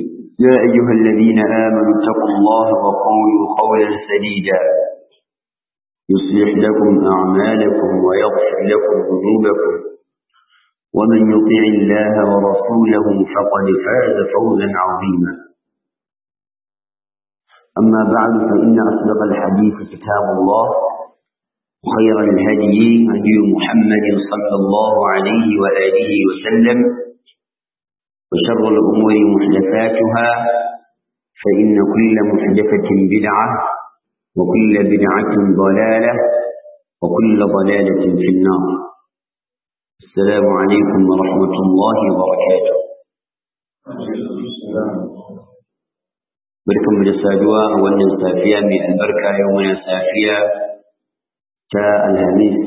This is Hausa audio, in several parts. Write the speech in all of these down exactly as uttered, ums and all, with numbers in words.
يا أيها الذين آمنوا اتقوا الله وقولوا قولا سديدا يصلح لكم أعمالكم ويغفر لكم ذنوبكم ومن يطع الله ورسوله فقد فاز فوزا عظيما. أما بعد فإن أصدق الحديث كتاب الله وخير الهدي هدي محمد صلى الله عليه وآله وسلم وشر الأمور محدثاتها فإن كل محدثة بدعة وكل بدعة ضلالة وكل ضلالة في النار. السلام عليكم ورحمة الله وبركاته. بركم بالسادوة أولا سافية من البركة يومنا سافية كالهميس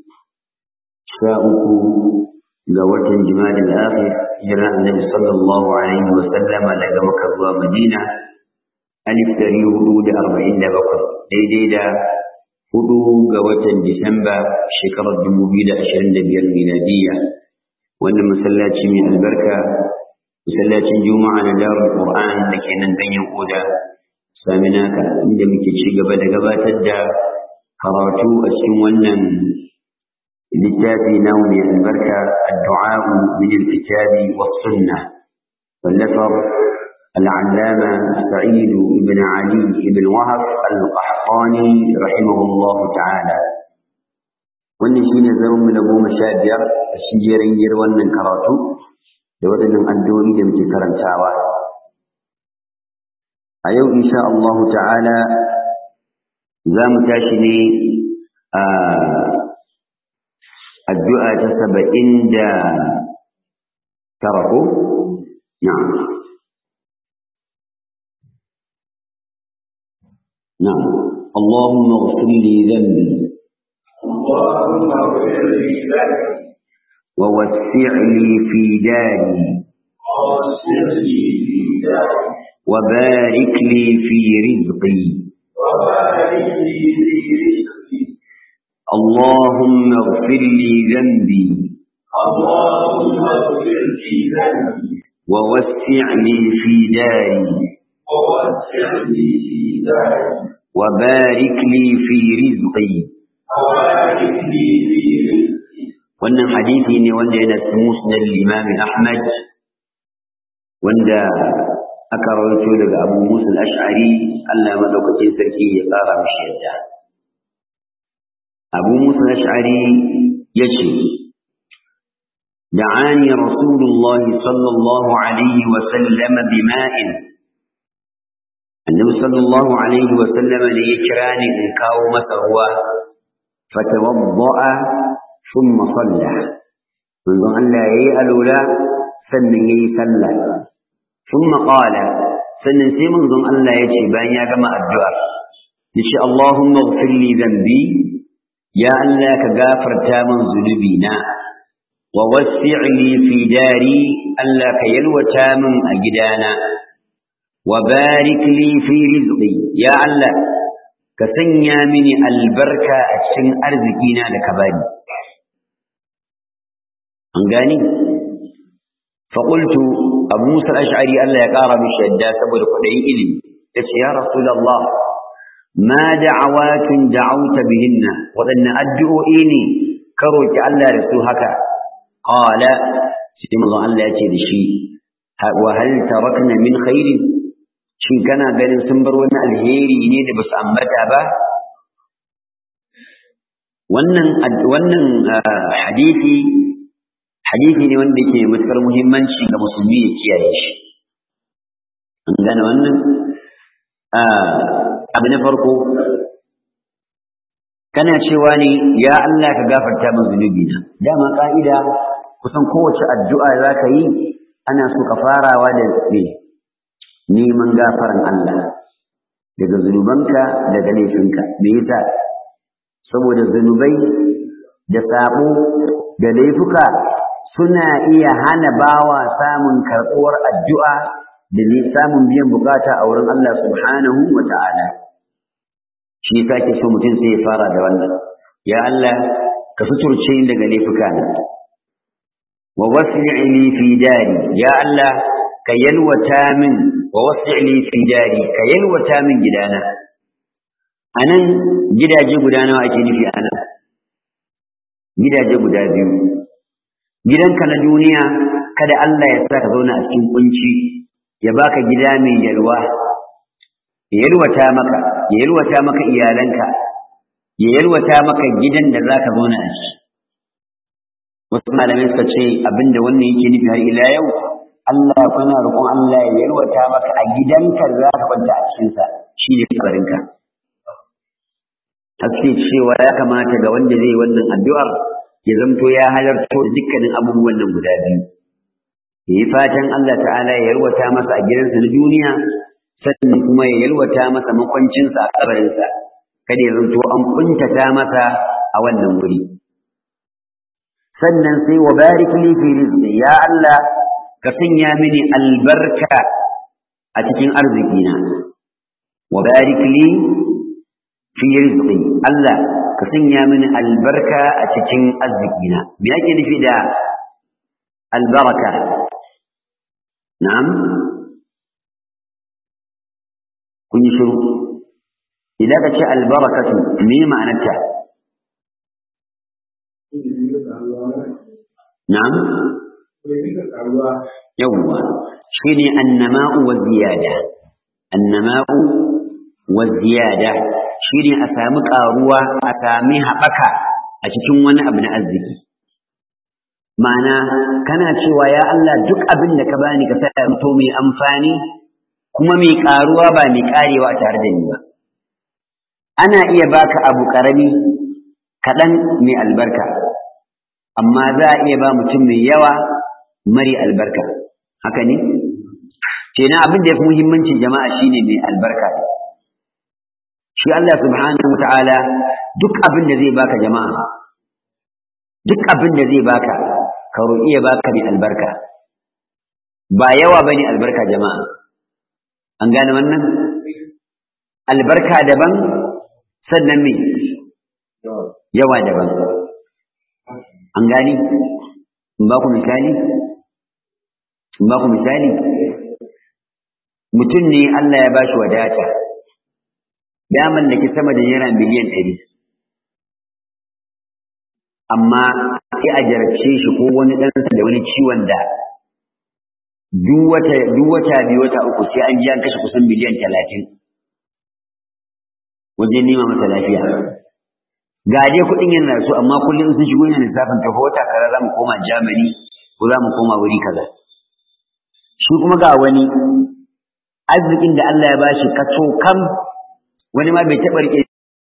شاءكم لوة جمال الآخر جرى النبي صلى الله عليه وسلم لقى مكة ومدينة ألف تري حدود أربعين دبقر ديديدا حدود قوة ديسمبر شكرا الدموبيل أشرين دبير ميلادية وأن مسلاتي من البركة مسلاتي الجمعة لدار القرآن لكي ننتين يقودا سامناك عندما تشيق بدا قباتد قراتو أسوانا للتافي نومي البركة الدعاء من الكتاب والسنة واللفر العلامة سعيد بن علي بن وهب القحطاني رحمه الله تعالى. والنشين زوم من أبو مشابير الشجيرين جروان من كراتو لوطن الدوري لمتي كرنساوة. أيو إن شاء الله تعالى زام تاشني آه الدعاء سبعين دا تركوا نعم نعم اللهم اغفر لي ذنبي اللهم اغفر لي ذنبي ووسع لي في داري ووسع لي في داري وبارك لي في رزقي وبارك لي في رزقي اللهم اغفر لي ذنبي اللهم اغفر لي ذنبي ووسع لي في داري ووسع لي في داري وبارك لي في رزقي وبارك لي في رزقي. wannan hadisi ne wanda yana cikin musnad al-Imam Ahmad wanda aka rawaito daga Abu Musa al-Ash'ari Allah madaukakin sarki ya tsara mishi yadda Abu Musa al-Ash'ari yace da'ani Rasulullah sallallahu alaihi wa sallam bima'in Annabi sallallahu alaihi wa sallam ne ya kira ni in kawo masa ruwa fatawadda'a thumma salla manzon Allah yayi alula sannan yayi sallah thumma qala sannan sai manzon Allah yace bayan ya gama addu'a yace Allahumma ighfir li dhanbi ya Allah ka gafarta min zunubina wa wasi' li fi dari Allah ka yalwata min a gidana wa barik li fi rizqi ya Allah ka sanya mini albarka a cikin arzikina da ka bani an gani fa qultu Abu Musa al-Ash'ari Allah ya kara mishi yadda saboda kudayin ilimi yace ya rasulullah ma da'awatun da'awta bihinna wadanna addu'o'i ne ka roki Allah da su haka qala sai manzon Allah yace da shi wa hal tarakna min khairin shin kana ganin sun bar wani alheri ne da basu ambata ba wannan wannan hadisi hadisi ne wanda yake matukar muhimmanci ga musulmi ya kiyaye shi an gane wannan abu na farko kana cewa ne ya Allah ka gafarta min zunubi na dama ka'ida kusan kowace addu'a zaka yi ana so ka farawa da neman gafaran Allah daga zunubanka daga laifinka me yasa saboda zunubai da sabo da laifuka suna iya hana bawa samun karɓuwar addu'a da ne samun biyan bukata a wurin Allah subhanahu wa ta'ala shi yasa ke so mutum sai ya fara da wannan ya Allah ka suturce ni daga laifuka na wa wasi'ni fi dari ya Allah ka yalwata min wa wasi' li fi dari ka yalwata min gidana anan gidaje guda nawa ake nufi anan gidaje guda biyu gidanka na duniya kada Allah ya sa ka zauna a cikin kunci ya baka gida mai yalwa ya yalwata maka ya yalwata maka iyalanka ya yalwata maka gidan da zaka zauna a ciki wasu malamai suka ce abinda wannan yake nufi har ila yau Allah kuna roƙon Allah ya yalwata maka a gidanka da zaka kwanta a cikin sa shine kabarinka haske cewa ya kamata ga wanda zai wannan addu'ar ya zamto ya halarto dukkanin abubuwan nan guda biyu yayi fatan Allah ta'ala ya yalwata masa a gidansa na duniya sannan kuma ya yalwata masa makwancinsa a kabarinsa kada ya zanto an kuntata masa a wannan wuri sannan sai wa barik li fi rizqi ya Allah ka sanya mini albarka a cikin arzikina wa barik li fi rizqi Allah ka sanya mini albarka a cikin arzikina me yake nufi da albaraka na'am kun yi shiru idan ka ce albarakatu me ma'anarta na'am yawwa shine annama'u wa ziyada annama'u wa ziyada shine a sami karuwa a sami haɓaka a cikin wani abu na arziki ma'ana kana cewa ya Allah duk abin da ka bani ka sa to mai amfani kuma mai karuwa ba mai karewa tare da ni ba ana iya baka abu karami kaɗan mai albarka amma za a iya ba mutum mai yawa mari albarka haka ne kenan abin da ya fi muhimmanci jama'a shine mai albarka shi Allah subhanahu wataala duk abin da zai baka jama'a duk abin da zai baka ka roƙi ya baka mai albarka ba yawa bane albarka jama'a an gane wannan albarka daban sannan me yawa daban an gani in ba ku misali in ba ku misali mutum ne Allah ya bashi wadata ya mallaki sama da naira miliyan ɗari amma sai a jarabce shi ko wani ɗansa da wani ciwon da duk wata duk wata biyu wata uku sai an ji an kashe kusan miliyan talatin wajen nema masa lafiya ga dai kuɗin yana so amma kullum sun shigo yana lissafin ta wata kaza za mu koma Germany ko za mu koma wuri kaza shi kuma ga wani arzikin da Allah ya bashi kaso kam wani ma bai taɓa rike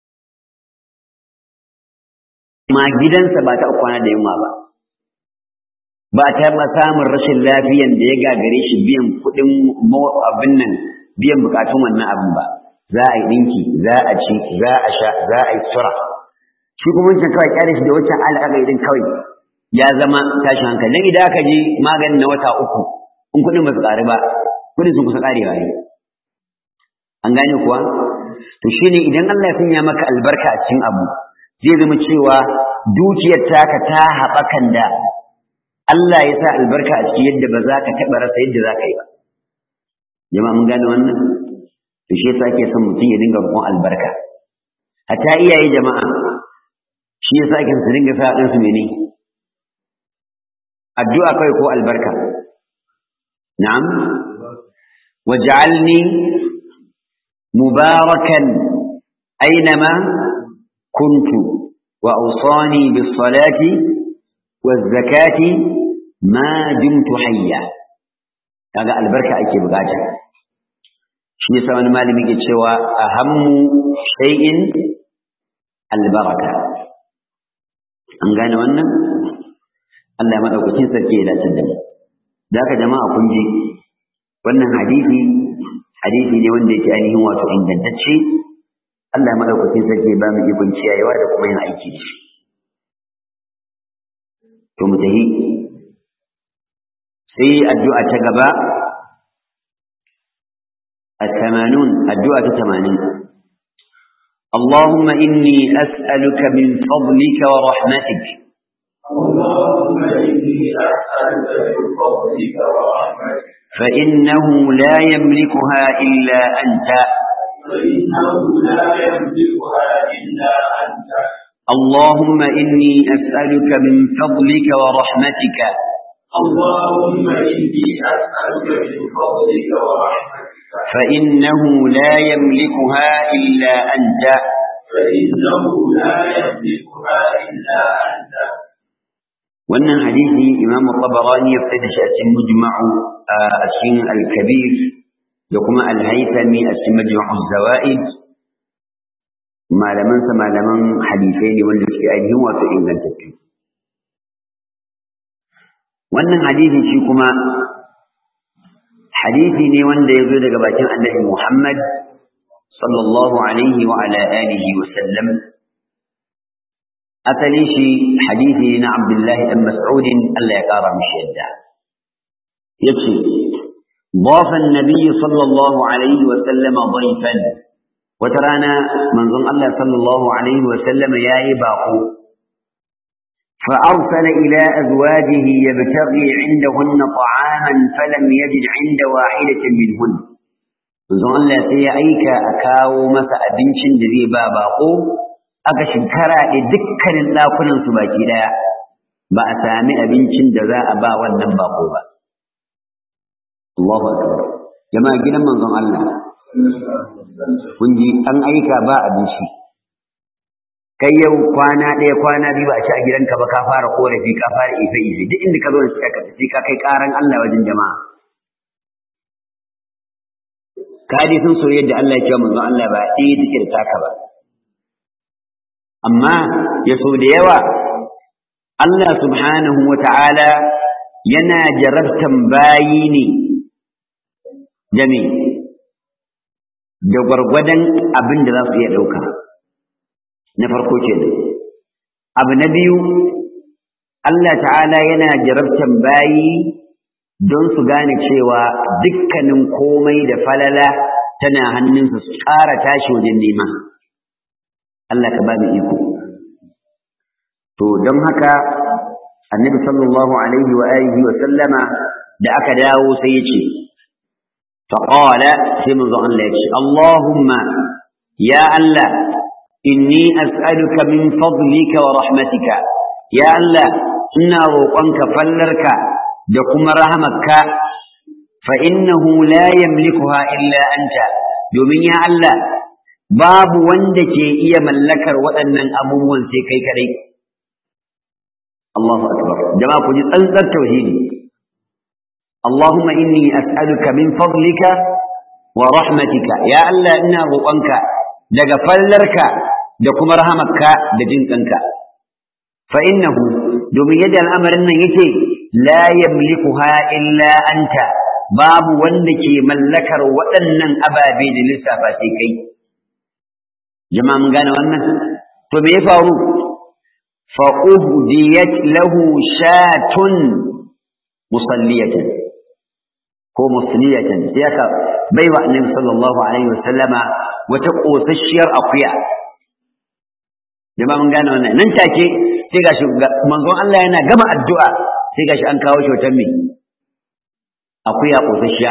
ma gidansa ba ta kwana da yunwa ba ba taɓa samun rashin lafiyan da ya gagare shi biyan kuɗin abin nan biyan bukatun wannan abin ba za a yi ɗinki za a ci za a sha za a yi sura shi kuma wancan kawai kyale shi da wancan al'aga idan kawai ya zama tashin hankali dan idan aka je maganin na wata uku in kuɗin ba su ƙaru ba kuɗin sun kusa ƙarewa ne an gane kuwa to shine idan Allah ya sanya maka albarka a cikin abu zai zama cewa dukiyar taka ta haɓakan da Allah ya sa albarka a ciki yadda ba za ka taɓa rasa yadda za ka yi ba jama'a mun gane wannan to shi yasa ake son mutum ya dinga roƙon albarka hatta iyaye jama'a shi yasa ake su dinga sa ɗansu mene addu'a kai ko albarka na'am waj'alni mubarakan aynama kuntu wa awsani bis salati waz zakati ma dumtu hayya kaga albarka ake bukata shi yasa wani malami ke cewa ahammu shay'in albaraka an gane wannan Allah madaukakin sarki ya dace da mu da haka jama'a kun ji wannan hadisi hadisi ne wanda yake ainihin wato ingantacce Allah madaukakin sarki ya ba mu ikon ciyayewa da kuma yin aiki da shi to mu tahi sai addu'a ta gaba الثمانون الدعاء الثمانين اللهم إني أسألك من فضلك ورحمتك اللهم إني أسألك من فضلك ورحمتك فإنه لا يملكها إلا أنت فإنه لا يملكها إلا أنت اللهم إني أسألك من فضلك ورحمتك اللهم إني أسألك من فضلك ورحمتك فإنه لا يملكها إلا أنت فإنه لا يملكها إلا أنت. wannan hadisi Imam Tabarani ya fita shi a cikin Mujma'u a cikin Al-Kabir da kuma Al-Haythami a cikin Majmu'uz Zawaid malaman sa malaman hadisai ne wanda suke ainihin wato ingantattu wannan hadisi shi kuma hadisi ne wanda ya zo daga bakin Annabi Muhammad sallallahu alaihi wa ala alihi wa sallam asali shi hadisi na Abdullahi dan Mas'ud Allah ya kara mishi yadda yace ضاف النبي صلى الله عليه وسلم ضيفا وترانا منظم الله صلى الله عليه وسلم ياي باقو فأرسل إلى أزواجه يبتغي عندهن طعاما فلم يجد عند واحدة منهن منظم الله سيأيك أكاو مسا أبنشن ذي باقو aka shekara da dukkanin ɗakunan su baki daya ba a sami abincin da za a ba wannan bako ba Allahu akbar jama'a gidan manzon Allah kun ji an aika ba abinci kai yau kwana ɗaya kwana biyu ba a ci a gidanka ba ka fara korafi ka fara ife ife duk inda ka zo da ka sai ka kai karan Allah wajen jama'a ka dai sun so yadda Allah ya ce manzon Allah ba ɗaya take da taka ba amma ya so da yawa Allah subhanahu wa ta'ala yana jarabtan bayi ne da me da gwargwadon abin da za su iya ɗauka na farko kenan abu na biyu Allah ta'ala yana jarabtan bayi don su gane cewa dukkanin komai da falala tana hannunsa su ƙara tashi wajen nema Allah ka ba mu iko to don haka annabi sallallahu alaihi wa alihi wa sallama da aka dawo sai ya ce fa qala sai manzo Allah ya ce Allahumma ya Allah inni as'aluka min fadlika wa rahmatika ya Allah ina roƙonka fallarka da kuma rahamarka fa innahu la yamlikuha illa anta domin ya Allah babu wanda ke iya mallakar waɗannan abubuwan sai kai kadai Allahu akbar jama'a ku ji tsantsar tauhidi Allahumma inni as'aluka min fadlika wa rahmatika ya Allah ina roƙonka daga fallarka da kuma rahamarka da jinkanka fa innahu domin yadda al'amarin nan yake la yamlikuha illa anta babu wanda ke mallakar waɗannan ababe da lissafa sai kai jama'a mun gane wannan to me ya faru fa uhdiyat lahu shatun musalliyatan ko musliyatan sai aka baiwa annabi sallallahu alaihi wasallama wata kosasshiyar akuya jama'a mun gane wannan nan take sai gashi manzon Allah yana gama addu'a sai gashi an kawo shi wata me akuya kosasshiya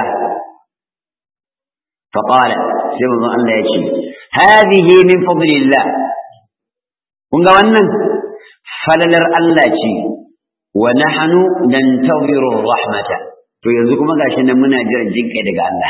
fa qala sai manzon Allah ya ce هذه من فضل الله kun ga wannan falalar Allah ce wa nahnu nantaziru rahmata to yanzu kuma gashi nan muna jiran jinkai daga Allah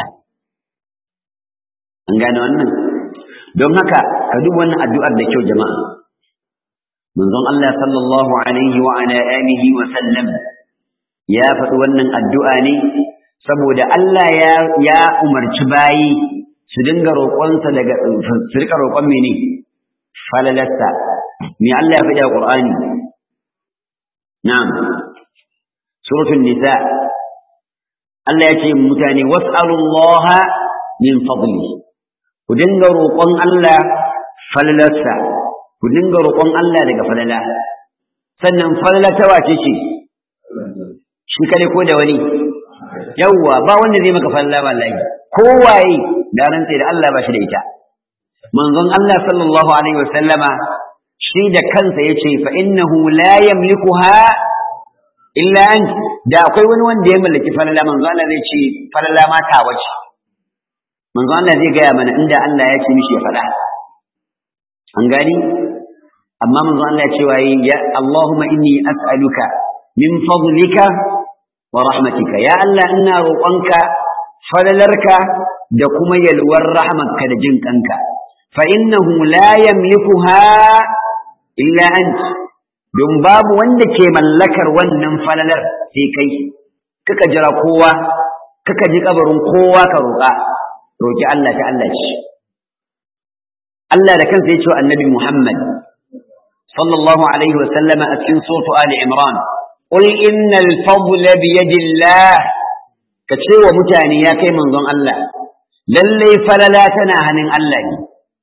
an gane wannan don haka ka duba wannan addu'ar da kyau jama'a manzon Allah sallallahu alaihi wa ala alihi wa sallam ya faɗi wannan addu'a ne saboda Allah ya ya umarci bayi su dinga roƙonsa daga su rika roƙon mene falalasta me Allah ya faɗi a Qur'ani na'am suratul nisa Allah ya ce mutane was'alullaha min fadli ku dinga roƙon Allah falalasta ku dinga roƙon Allah daga falala sannan falala ta wace ce shi kare ko da wani yawwa ba wanda zai maka falala wallahi kowaye da rantsa da Allah ba shi da ita manzon Allah sallallahu alaihi wasallama shi da kansa yace fa innahu la yamlikuha illa ant da akwai wani wanda ya mallaki falala manzo Allah zai ce falala ma ta wace manzo Allah zai gaya mana inda Allah ya ce mishi ya faɗa an gani amma manzo Allah ya ce wai ya Allahumma inni as'aluka min fadlika wa rahmatika ya Allah ina roƙonka falalarka da kuma yalwar rahmatka da jin kanka fa innahu la yamlikuha illa ant don babu wanda ke mallakar wannan falalar sai kai kaka jira kowa kaka ji kabarin kowa ka roƙa roki Allah ta Allah shi Allah da kansa ya ce wa annabi Muhammad sallallahu alaihi wa sallama a cikin suratu Ali Imran qul innal fadla bi yadillah ka ce wa mutane ya kai manzon Allah lalle falala tana hannun Allah ne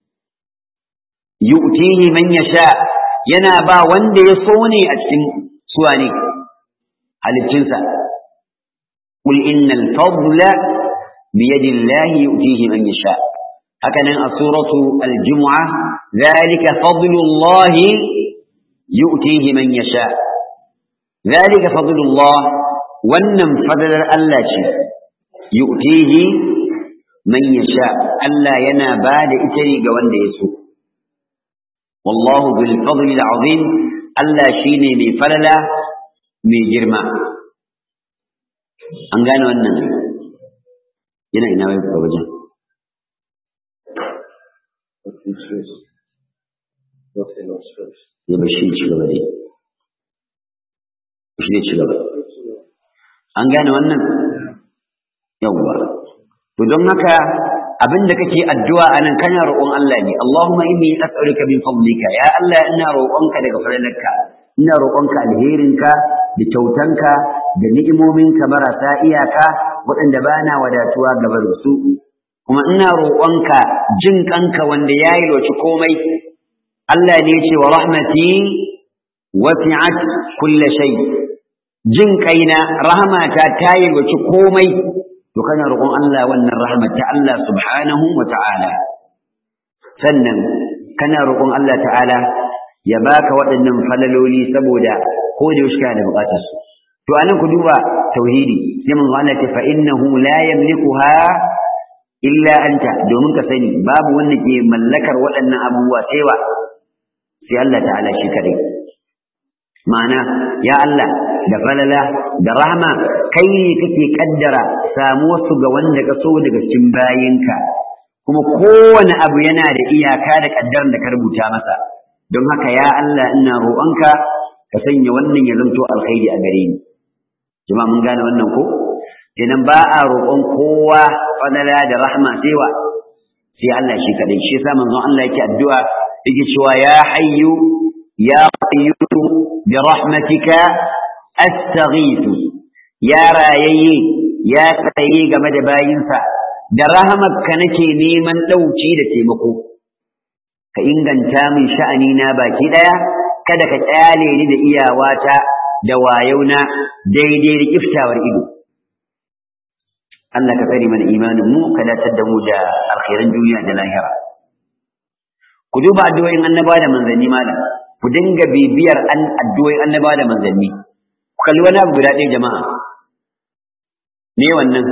yu'tihi man yasha yana ba wanda ya so ne a cikin suwa ne halittinsa qul innal fadla bi yadillahi yu'tihi man yasha hakanan a suratu al-jumu'ah zalika fadlullahi yu'tihi man yasha zalika fadlullah wannan fadlar Allah ce yu'tihi man yasha Allah yana bada ita ne ga wanda ya so wallahu bil fadli al-azim Allah shine mai falala mai girma an gane wannan yana ina wai ga wajen ya bashi ci gaba dai shi ci gaba an gane wannan yawwa to don haka abinda kake addu'a anan kana roƙon Allah ne Allahumma inni as'aluka min fadlika ya Allah ina roƙonka daga falalarka ina roƙonka alherinka da kyautanka da ni'imominka marasa iyaka waɗanda bana wadatuwa gaban su kuma ina roƙonka jin kanka wanda yayi loci komai Allah ne ya ce wa rahmati wasi'at kulli shay jin kaina rahmata ta yi loci komai to kana roƙon Allah wannan rahmat ta Allah subhanahu wa ta'ala sannan kana roƙon Allah ta'ala ya baka waɗannan falaloli saboda ko da yaushe kana da buƙatar su to anan ku duba tauhidi sai mun Allah ce fa innahu la yamlikuha illa anta domin ka sani babu wanda ke mallakar waɗannan abubuwa sai wa sai Allah ta'ala shi kadai ma'ana ya Allah da falala da rahma kai ne kake kaddara samuwar su ga wanda ka so daga cikin bayinka kuma kowane abu yana da iyaka da kaddaran da ka rubuta masa don haka ya Allah ina roƙonka ka sanya wannan ya zanto alkhairi a gare ni jama'a mun gane wannan ko kenan ba a roƙon kowa falala da rahma sai wa sai Allah shi kadai shi yasa manzon Allah yake addu'a yake cewa ya hayyu ya qayyum bi rahmatika astaghithu ya rayayye ya tsaye game da bayinsa da rahamarka nake neman dauki da taimako ka inganta min sha'ani na baki daya kada ka tsale ni da iyawata da wayauna daidai da kiftawar ido Allah ka tsare mana imanin mu ka datar da mu da alkhairan duniya da lahira ku duba addu'o'in annabawa da manzanni malam ku dinga bibiyar an addu'o'in annabawa da manzanni ku kalli wani abu guda ɗaya jama'a me wannan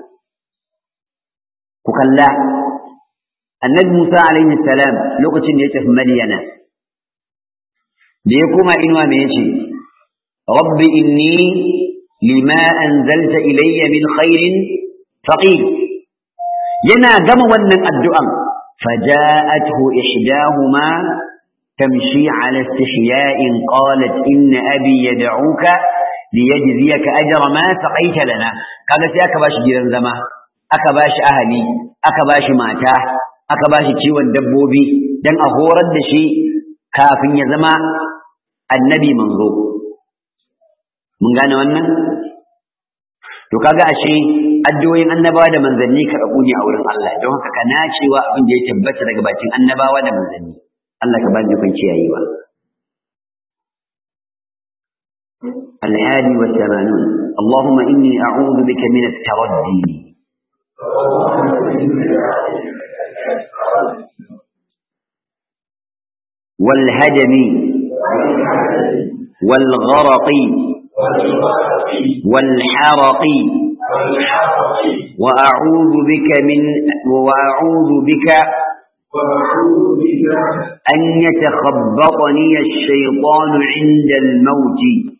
ku kalla annabi Musa alaihi salam lokacin da ya tafi Madiyana da ya koma inuwa me yace rabbi inni lima anzalta ilayya min khairin faqir yana gama wannan addu'an فجاءته إحداهما تمشي على استحياء قالت إن أبي يدعوك ليجزيك أجر ما سقيت لنا قالت يا كباش جيران زما أكباش أهلي أكباش ماتا أكباش كيو الدبوبي دن أهورد شي كافن يزما النبي منظور من قانا وانا to kaga ashe addu'o'in annabawa da manzanni karɓu ne a wurin Allah don haka kana cewa abin da ya tabbata daga bakin annabawa da manzanni Allah ka bani kun kiyayewa al-hadi wa thamanun Allahumma inni a'udhu bika min at-taraddi والهدم والغرق والحرق وأعوذ بك من وأعوذ بك أن يتخبطني الشيطان عند الموت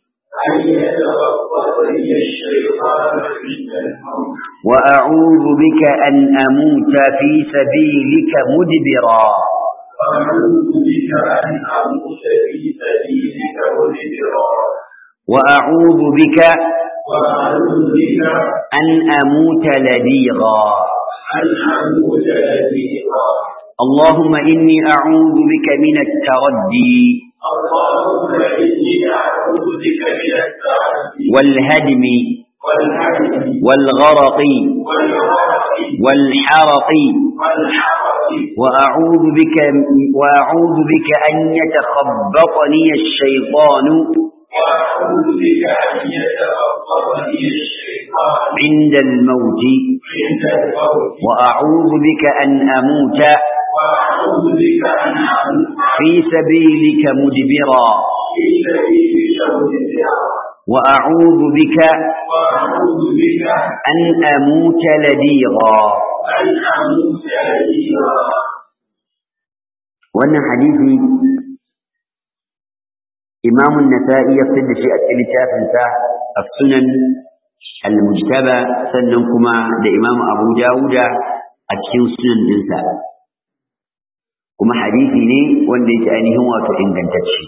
وأعوذ بك أن أموت في سبيلك مدبرا وأعوذ بك أن أموت لديغا اللهم إني أعوذ بك من التردي والهدم والغرق والحرق وأعوذ بك وأعوذ بك أن يتخبطني الشيطان عند الموت وأعوذ بك أن أموت في سبيلك مدبرا وأعوذ بك أن أموت لديغا وأن حديثي إمام النسائي يقصد شيء الثلاثة فنساء السنن المجتبى سننكما لإمام أبو داود أتكين سنن إنساء كما حديثي ني وان ديت أنه وتعين قنتشي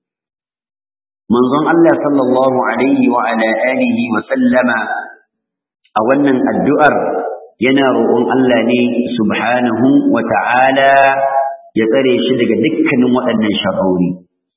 منظم الله صلى الله عليه وعلى آله وسلم أولا الدؤر ينار الله ني سبحانه وتعالى يتري شدق دكا وأن شروري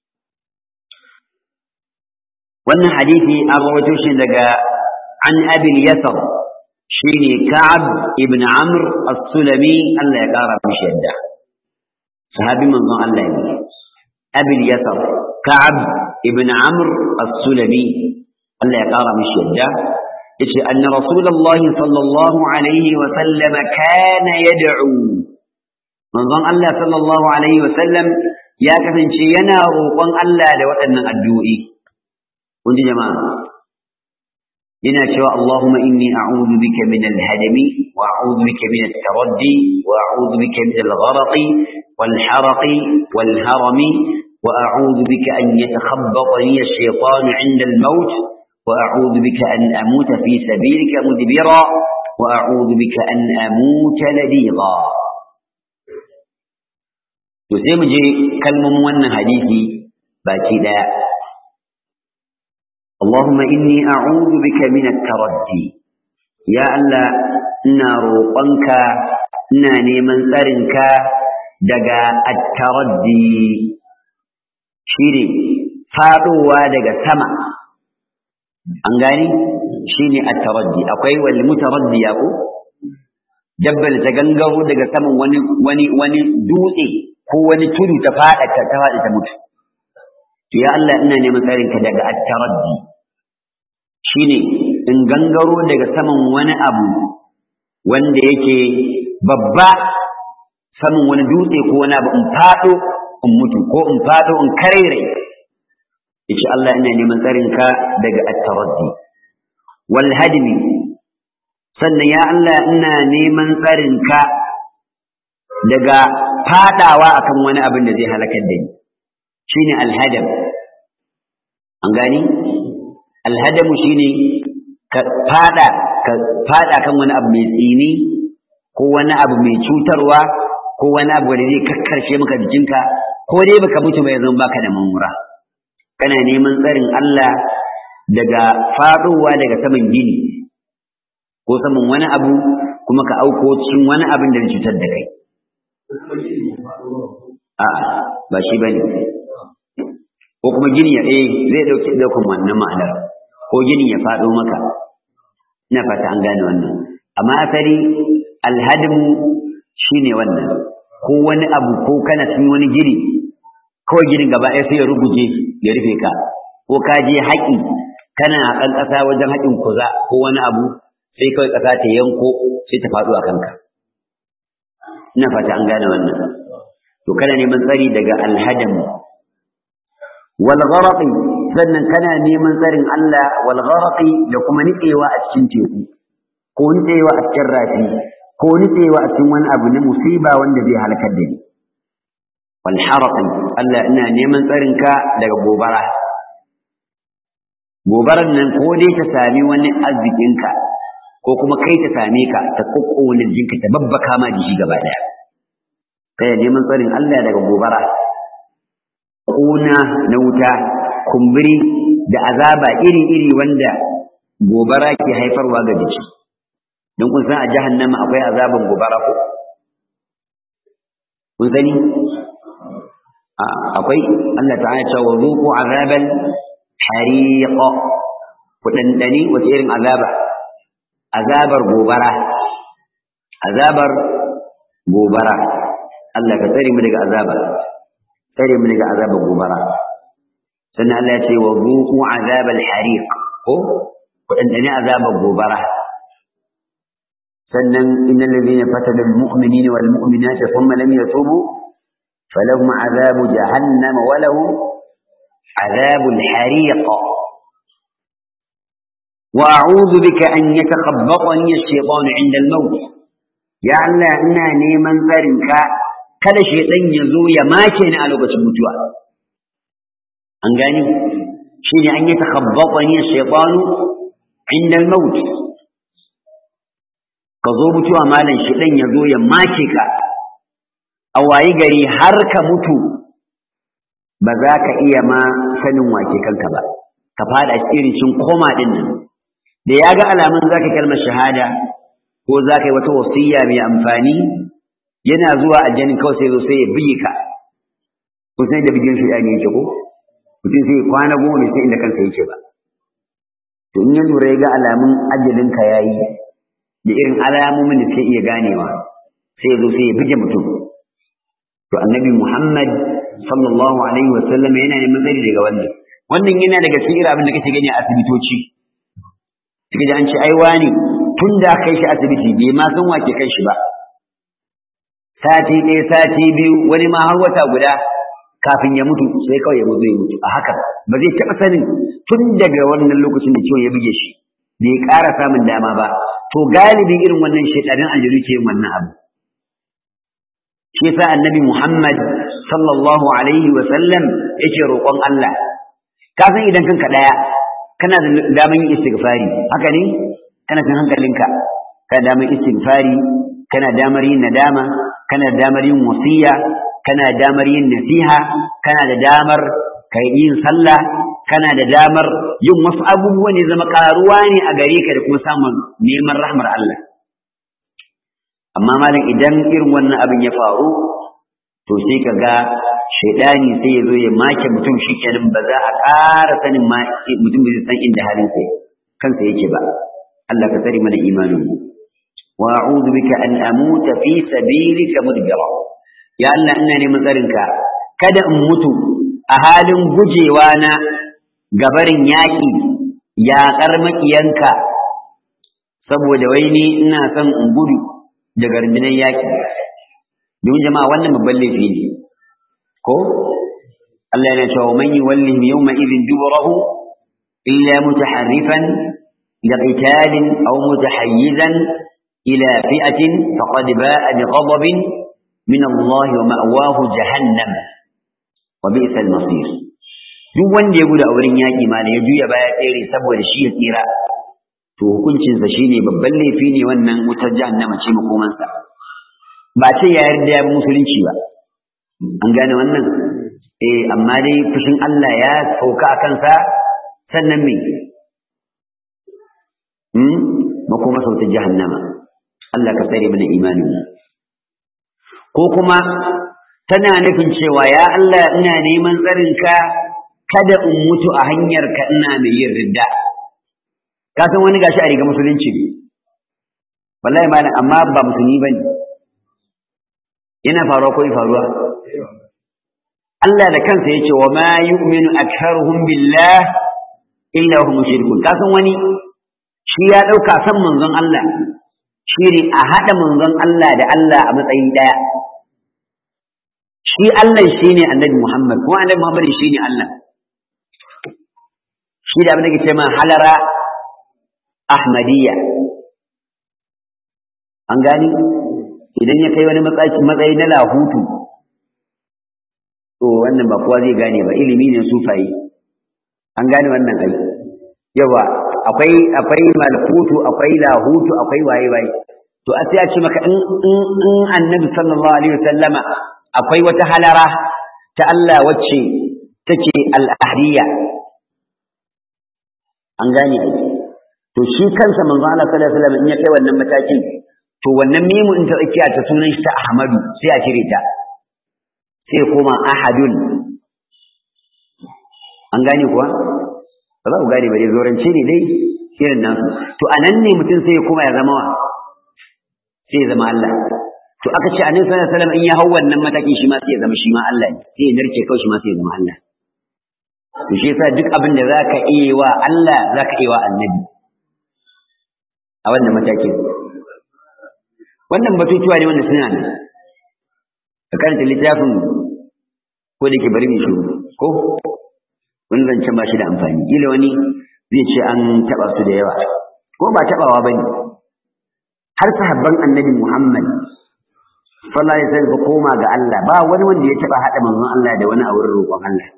wannan hadisi an rawaito shi daga an abi al-yasar shine ka'ab ibn amr as-sulami Allah ya kara mishi yadda sahabi manzon Allah ne abi al-yasar ka'ab ibn amr as-sulami Allah ya kara mishi yadda yace anna rasulullah sallallahu alaihi wa sallam kana yad'u manzon Allah sallallahu alaihi wa sallam ya kasance yana roƙon Allah da waɗannan addu'o'i ودي جماعة لنا شواء اللهم إني أعوذ بك من الهدم وأعوذ بك من التردي وأعوذ بك من الغرق والحرق والهرم وأعوذ بك أن يتخبطني الشيطان عند الموت وأعوذ بك أن أموت في سبيلك مدبرا وأعوذ بك أن أموت لديغا تسمجي كلمة من حديثي باكي لا اللهم إني أعوذ بك من التردي يا الله إنا روقنك إنا نيمن سرنك دقا التردي شيري فاضوا دقا سمع أنغاني شيني التردي أقوي والمتردي أقو دبل تغنغه دقا سمع وني وني وني دوئي هو وني تلو تفاعل تفاعل تموت ya Allah ina neman tsarin ka daga at-taraddi shine in gangaro daga saman wani abu wanda yake babba saman wani dutse ko wani abu in fado in mutu ko in fado in karere yace Allah ina neman tsarin ka daga at-taraddi wal hadmi sannan ya Allah ina neman tsarin ka daga fadawa akan wani abin da zai halakar da ni shine alhadam an gani alhadamu shine ka fada ka fada kan wani abu mai tsini ko wani abu mai cutarwa ko wani abu da zai kakkarshe maka jikinka ko dai baka mutu ba yanzu baka da mamura kana neman tsarin Allah daga fadowa daga saman gini ko saman wani abu kuma ka auko cikin wani abin da zai cutar da kai a'a ba shi bane ko kuma gini ya eh zai dauke daukan wannan ma'anar ko gini ya fado maka ina fata an gane wannan amma asali alhadmu shine wannan ko wani abu ko kana cikin wani gini kawai ginin gaba ɗaya sai ya ruguje ya rufe ka ko ka je haƙi kana kan ƙasa wajen haƙin kuza ko wani abu sai kawai ƙasa ta yanko sai ta faɗo a kanka ina fata an gane wannan to kana neman tsari daga alhadam wal gharqi sannan kana neman tsarin Allah wal gharqi da kuma nitsewa a cikin teku ko nitsewa a cikin rafi ko nitsewa a cikin wani abu na musiba wanda zai halakar da ni wal harqi Allah ina neman tsarin ka daga gobara gobarar nan ko dai ta sami wani arzikin ka ko kuma kai ta same ka ta kokkone jinka ta babbaka ma da shi gaba daya kai neman tsarin Allah daga gobara kuna na wuta kumburi da azaba iri-iri wanda gobara ke haifarwa ga jiki don kun san a jahannama akwai azaban gobara ko kun sani akwai Allah ta'ala ya ce wa zuqu azabal hariq ku dandani wata irin azaba azabar gobara azabar gobara Allah ka tsare mu daga azaba tsare mu daga azabar gobara sannan Allah ya ce wa zuqu azabal hariq ko ku dandani azabar gobara sannan innal ladhina fatanu al mu'minina wal mu'minati thumma lam yatubu falahum azabu jahannam wa lahum azabul hariq وأعوذ بك أن يتخبطني الشيطان عند الموت يا الله إنا نيمن ذرنك kada shaytan ya zo ya make ni a lokacin mutuwa an gani shine an yatakhabbatani ash-shaytan inda al-maut ka zo mutuwa malan shaytan ya zo ya make ka a wayi gari har ka mutu ba za ka iya ma sanin wake kanka ba ka fada cikin cin koma din nan da ya ga alamun za ka kalmar shahada ko za ka yi wata wasiya mai amfani yana zuwa aljannin kawai sai zo sai ya bige ka ko sai da bigin shi ne yake ko mutum sai kwana goma ne sai inda kansa yake ba to in ya lura ya ga alamun ajalin ka yayi da irin alamomin da suke iya ganewa sai ya zo sai ya bige mutum to annabi Muhammad sallallahu alaihi wasallam yana neman tsari daga wannan wannan yana daga cikin irin abin da kake gani a asibitoci kike ji an ce ai wani tun da kai shi asibiti bai ma san wake kai shi ba sati ɗaya sati biyu wani ma har wata guda kafin ya mutu sai kawai ya mutu ya mutu a haka ba zai taɓa sanin tun daga wannan lokacin da ciwon ya buge shi bai ƙara samun dama ba to galibi irin wannan shekarun aljanu ke yin wannan abu shi yasa annabi Muhammad sallallahu alaihi wa sallam yake roƙon Allah ka san idan kanka daya kana da daman yin istighfari haka ne kana san hankalinka kana da damar istighfari kana damar yin nadama kana da damar yin wasiya kana da damar yin nasiha kana da damar kai yin sallah kana da damar yin wasu abubuwa ne zama karuwa ne a gare ka da kuma samun neman rahmar Allah amma malam idan irin wannan abin ya faru to sai ka ga shaidani sai ya zo ya make mutum shikenan ba za a ƙara sanin ma mutum bai san inda halin sai kansa yake ba Allah ka tsare mana imanin mu wa a'udhu bika an amuta fi sabilika mudbira ya Allah ina neman tsarinka kada in mutu a halin gujewa na gabarin yaƙi yaƙar maƙiyanka saboda wai ni ina son in gudu daga rundunar yaƙi domin jama'a wannan babban laifi ne ko Allah yana cewa man yuwallihim yawma idhin duburahu illa mutaharrifan liqitalin aw mutahayyizan ila fi'atin faqad ba'a bighadabin min Allah wa ma'wahu jahannam wa bi'sal masir duk wanda ya gudu a wurin yaƙi ma ya juya baya tsere saboda shi ya tsira to hukuncinsa shine babban laifi ne wannan wutar jahannama ce makomansa ba ce ya yarda ya musulunci ba an gane wannan eh amma dai fushin Allah ya sauka a kansa sannan me hmm makoma sautar jahannama Allah ka tsare mana imanin ko kuma tana nufin cewa ya Allah ina neman tsarinka kada in mutu a hanyar ka ina mai yin ridda ka san wani gashi a riga musulunci wallahi malam amma ba musulmi bane yana faruwa ko faruwa Allah da kansa yake wa ma yu'minu aktharuhum billah illa hum mushrikun ka san wani shi ya dauka san manzon Allah shi ne a hada manzon Allah da Allah a matsayin daya shi Allah shine annabi Muhammad kuma annabi Muhammad shine Allah shi da abin da ke ce ma halara ahmadiyya an gani idan ya kai wani matsayi na lahutu to wannan ba kowa zai gane ba ilimi ne sufayi an gane wannan ai yawa akwai akwai malhutu akwai lahutu akwai waye waye to a sai a ce maka in in annabi sallallahu alaihi wasallama akwai wata halara ta Allah wacce take al-ahdiyya an gane ai to shi kansa manzo Allah sallallahu alaihi wasallam in ya kai wannan matakin to wannan mimu in ta tsakiya ta sunan shi ta Ahmadu sai a cire ta sai kuma ahadun an gane kuwa ba za ku gane ba dai zorance ne dai irin nasu to anan ne mutum sai kuma ya zama wa sai ya zama Allah to aka ce annabi sallallahu alaihi wasallam in ya hau wannan matakin shi ma sai ya zama shi ma Allah ne sai ya narke kawai shi ma sai ya zama Allah to shi yasa duk abin da zaka iya wa Allah zaka iya wa annabi a wannan matakin wannan batutuwa ne wanda suna ne ka karanta littafin ko da ke bari mai shuru ko wani zancen ba shi da amfani kila wani zai ce an taɓa su da yawa ko ba taɓawa ba ne har sahabban annabi Muhammad sallallahu alaihi wasallam koma ga Allah ba wani wanda ya taɓa haɗa manzon Allah da wani a wurin roƙon Allah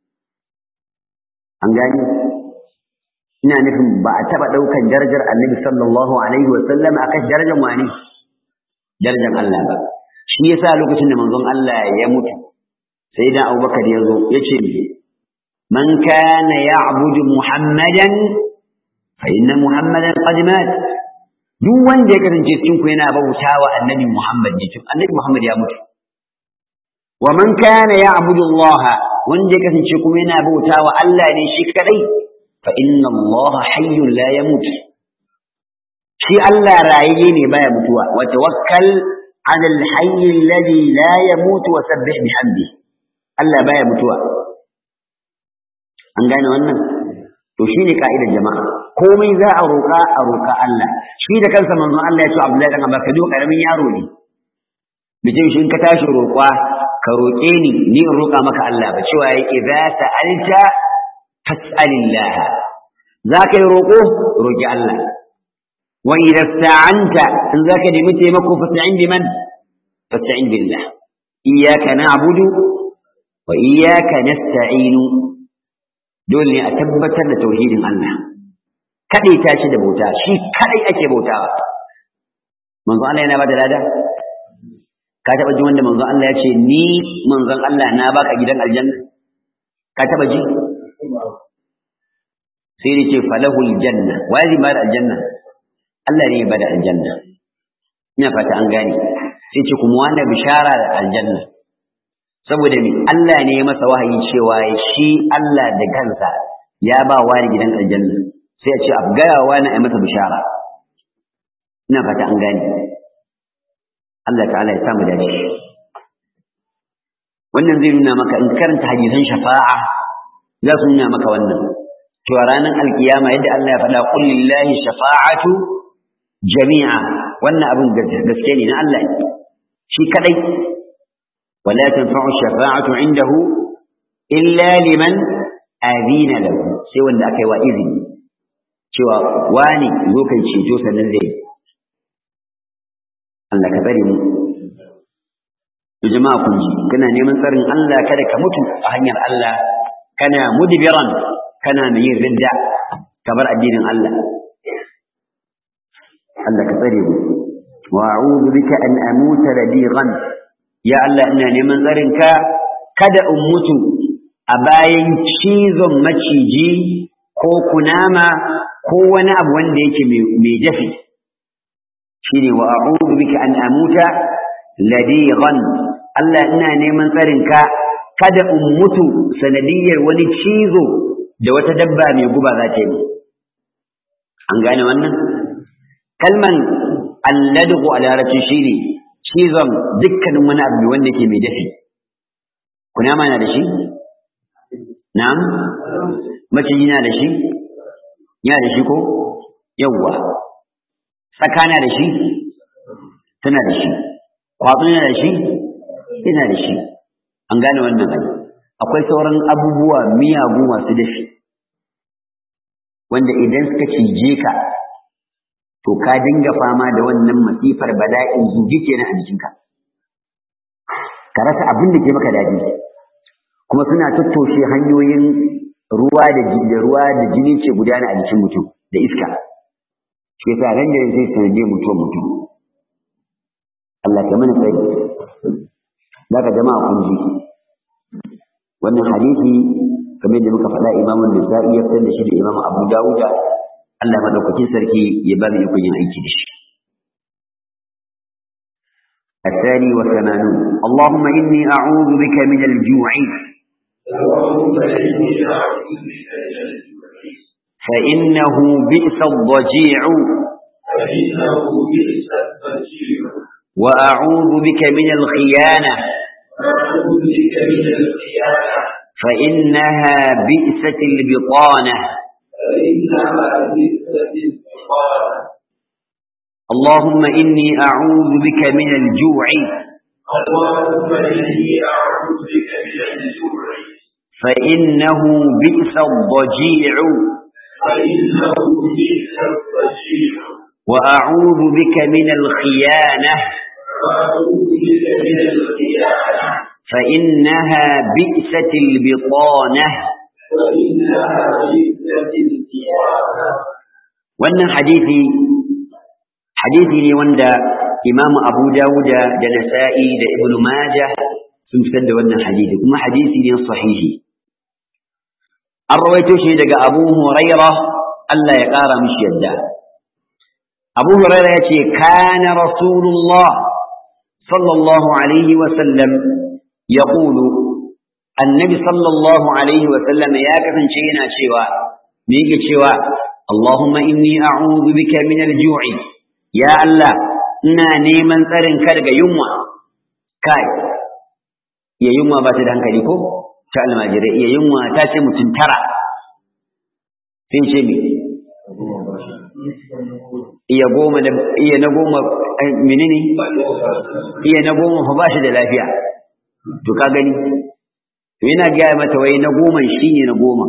an gani ina nufin ba a taɓa ɗaukan darajar annabi sallallahu alaihi wasallam a kan darajar wani darajar Allah ba shi yasa lokacin da manzon Allah ya mutu sai da Abubakar ya zo ya ce man kana ya'budu Muhammadan fa inna Muhammadan qad mat duk wanda ya kasance cikin ku yana bautawa annabi Muhammad ne to annabi Muhammad ya mutu wa man kana ya'budu Allah wanda ya kasance kuma yana bautawa Allah ne shi kadai fa inna Allah hayyun la yamut shi Allah rayiye ne baya mutuwa wa tawakkal ala al-hayy alladhi la yamut wa sabbih bihamdihi Allah baya mutuwa an gane wannan to shine ka'idar jama'a komai za a roƙa a roƙa Allah shi da kansa manzon Allah ya ce Abdullahi dan Abbas kado karamin yaro ne bijin shi in ka tashi roƙa ka roƙe ni ni in roƙa maka Allah ba cewa yayi idza sa'alta fas'alillah zaka yi roƙo roƙi Allah wa idza sta'anta in zaka nemi taimako fasta'in biman fasta'in billah iyyaka na'budu wa iyyaka nasta'inu dole ne a tabbatar da tauhidin Allah kadai ta shi da bauta shi kadai ake bautawa manzo Allah yana bada lada ka taba ji wanda manzo Allah ya ce ni manzon Allah na baka gidan aljanna ka taba ji sai ne ce falahu aljanna wa zai bada aljanna Allah ne ya bada aljanna ina fata an gane sai ce kuma wannan bishara da aljanna saboda me Allah ne ya masa wahayi cewa shi Allah da kansa ya ba wani gidan aljanna sai ya ce a gaya wani a masa bishara ina fata an gane Allah ta'ala ya samu dace wannan zai nuna maka in karanta hadisan shafa'a za su nuna maka wannan cewa ranar alkiyama yadda Allah ya faɗa qul lillahi shafa'atu jami'a wannan abin gaske ne na Allah shi kadai ولا تنفع الشفاعة عنده إلا لمن أذين له سوى أن أكي وإذن سوى واني ذوك الشيطو سننزل الله كبرم جماعة كنجي كنا نيمن سرن الله كذا كمتو أهنير الله كنا مدبرا كنا مير ردع كبر الدين الله الله كبرم وأعوذ بك أن أموت لديغا ya Allah ina neman tsarinka kada in mutu a bayan cizon maciji ko kunama ko wani abu wanda yake mai dafi shine wa a'udhu bika an amuta ladighan Allah ina neman tsarinka kada in mutu sanadiyar wani cizo da wata dabba mai guba za ta yi an gane wannan kalman alladghu a larabci shine cizon dukkanin wani abu wanda ke mai dafi kunama na da shi na'am maciji na da shi yana da shi ko yawwa tsaka na da shi tana da shi kwaɗo na da shi yana da shi an gane wannan ai akwai sauran abubuwa miyagu masu dafi wanda idan suka cije ka to ka dinga fama da wannan masifar bala'in zugi kenan a jikinka ka rasa abin da ke maka daɗi kuma suna tattoshe hanyoyin ruwa da ruwa da jini ce gudana a jikin mutum da iska shi yasa ran da sai sanadiyar mutuwar mutum Allah ka mana tsari daga jama'a kun ji wannan hadisi kamar da muka faɗa Imam An-Nasa'i ya fitar da shi da Imam Abu Dawud Allah madaukakin sarki ya ba mu ikon yin aiki da shi الثاني والثمانون اللهم إني أعوذ بك من الجوع فإنه بئس الضجيع وأعوذ بك من الخيانة فإنها بئست البطانة اللهم إني أعوذ بك من الجوع فإنه بئس الضجيع وأعوذ بك من الخيانة فإنها بئست البطانة wannan hadisi hadisi ne wanda Imam Abu Dawud da Nasa'i da Ibn Majah sun fitar da wannan hadisi kuma hadisi ne sahihi an rawaito shi daga Abu Hurairah Allah ya kara mishi yadda Abu Hurairah yace kana Rasulullah sallallahu alaihi wa sallam yaqulu annabi sallallahu alaihi wa sallam ya kasance yana cewa me yake cewa Allahumma inni a'udhu bika min al-ju'i ya Allah ina neman tsarin ka daga yunwa kai ya yunwa ba ta da hankali ko ta almajirai ya yunwa ta ce mutum tara sai ce me iya goma da iya na goma menene iya na goma fa ba shi da lafiya to ka gani to yana ga mata wai na goma shine na goma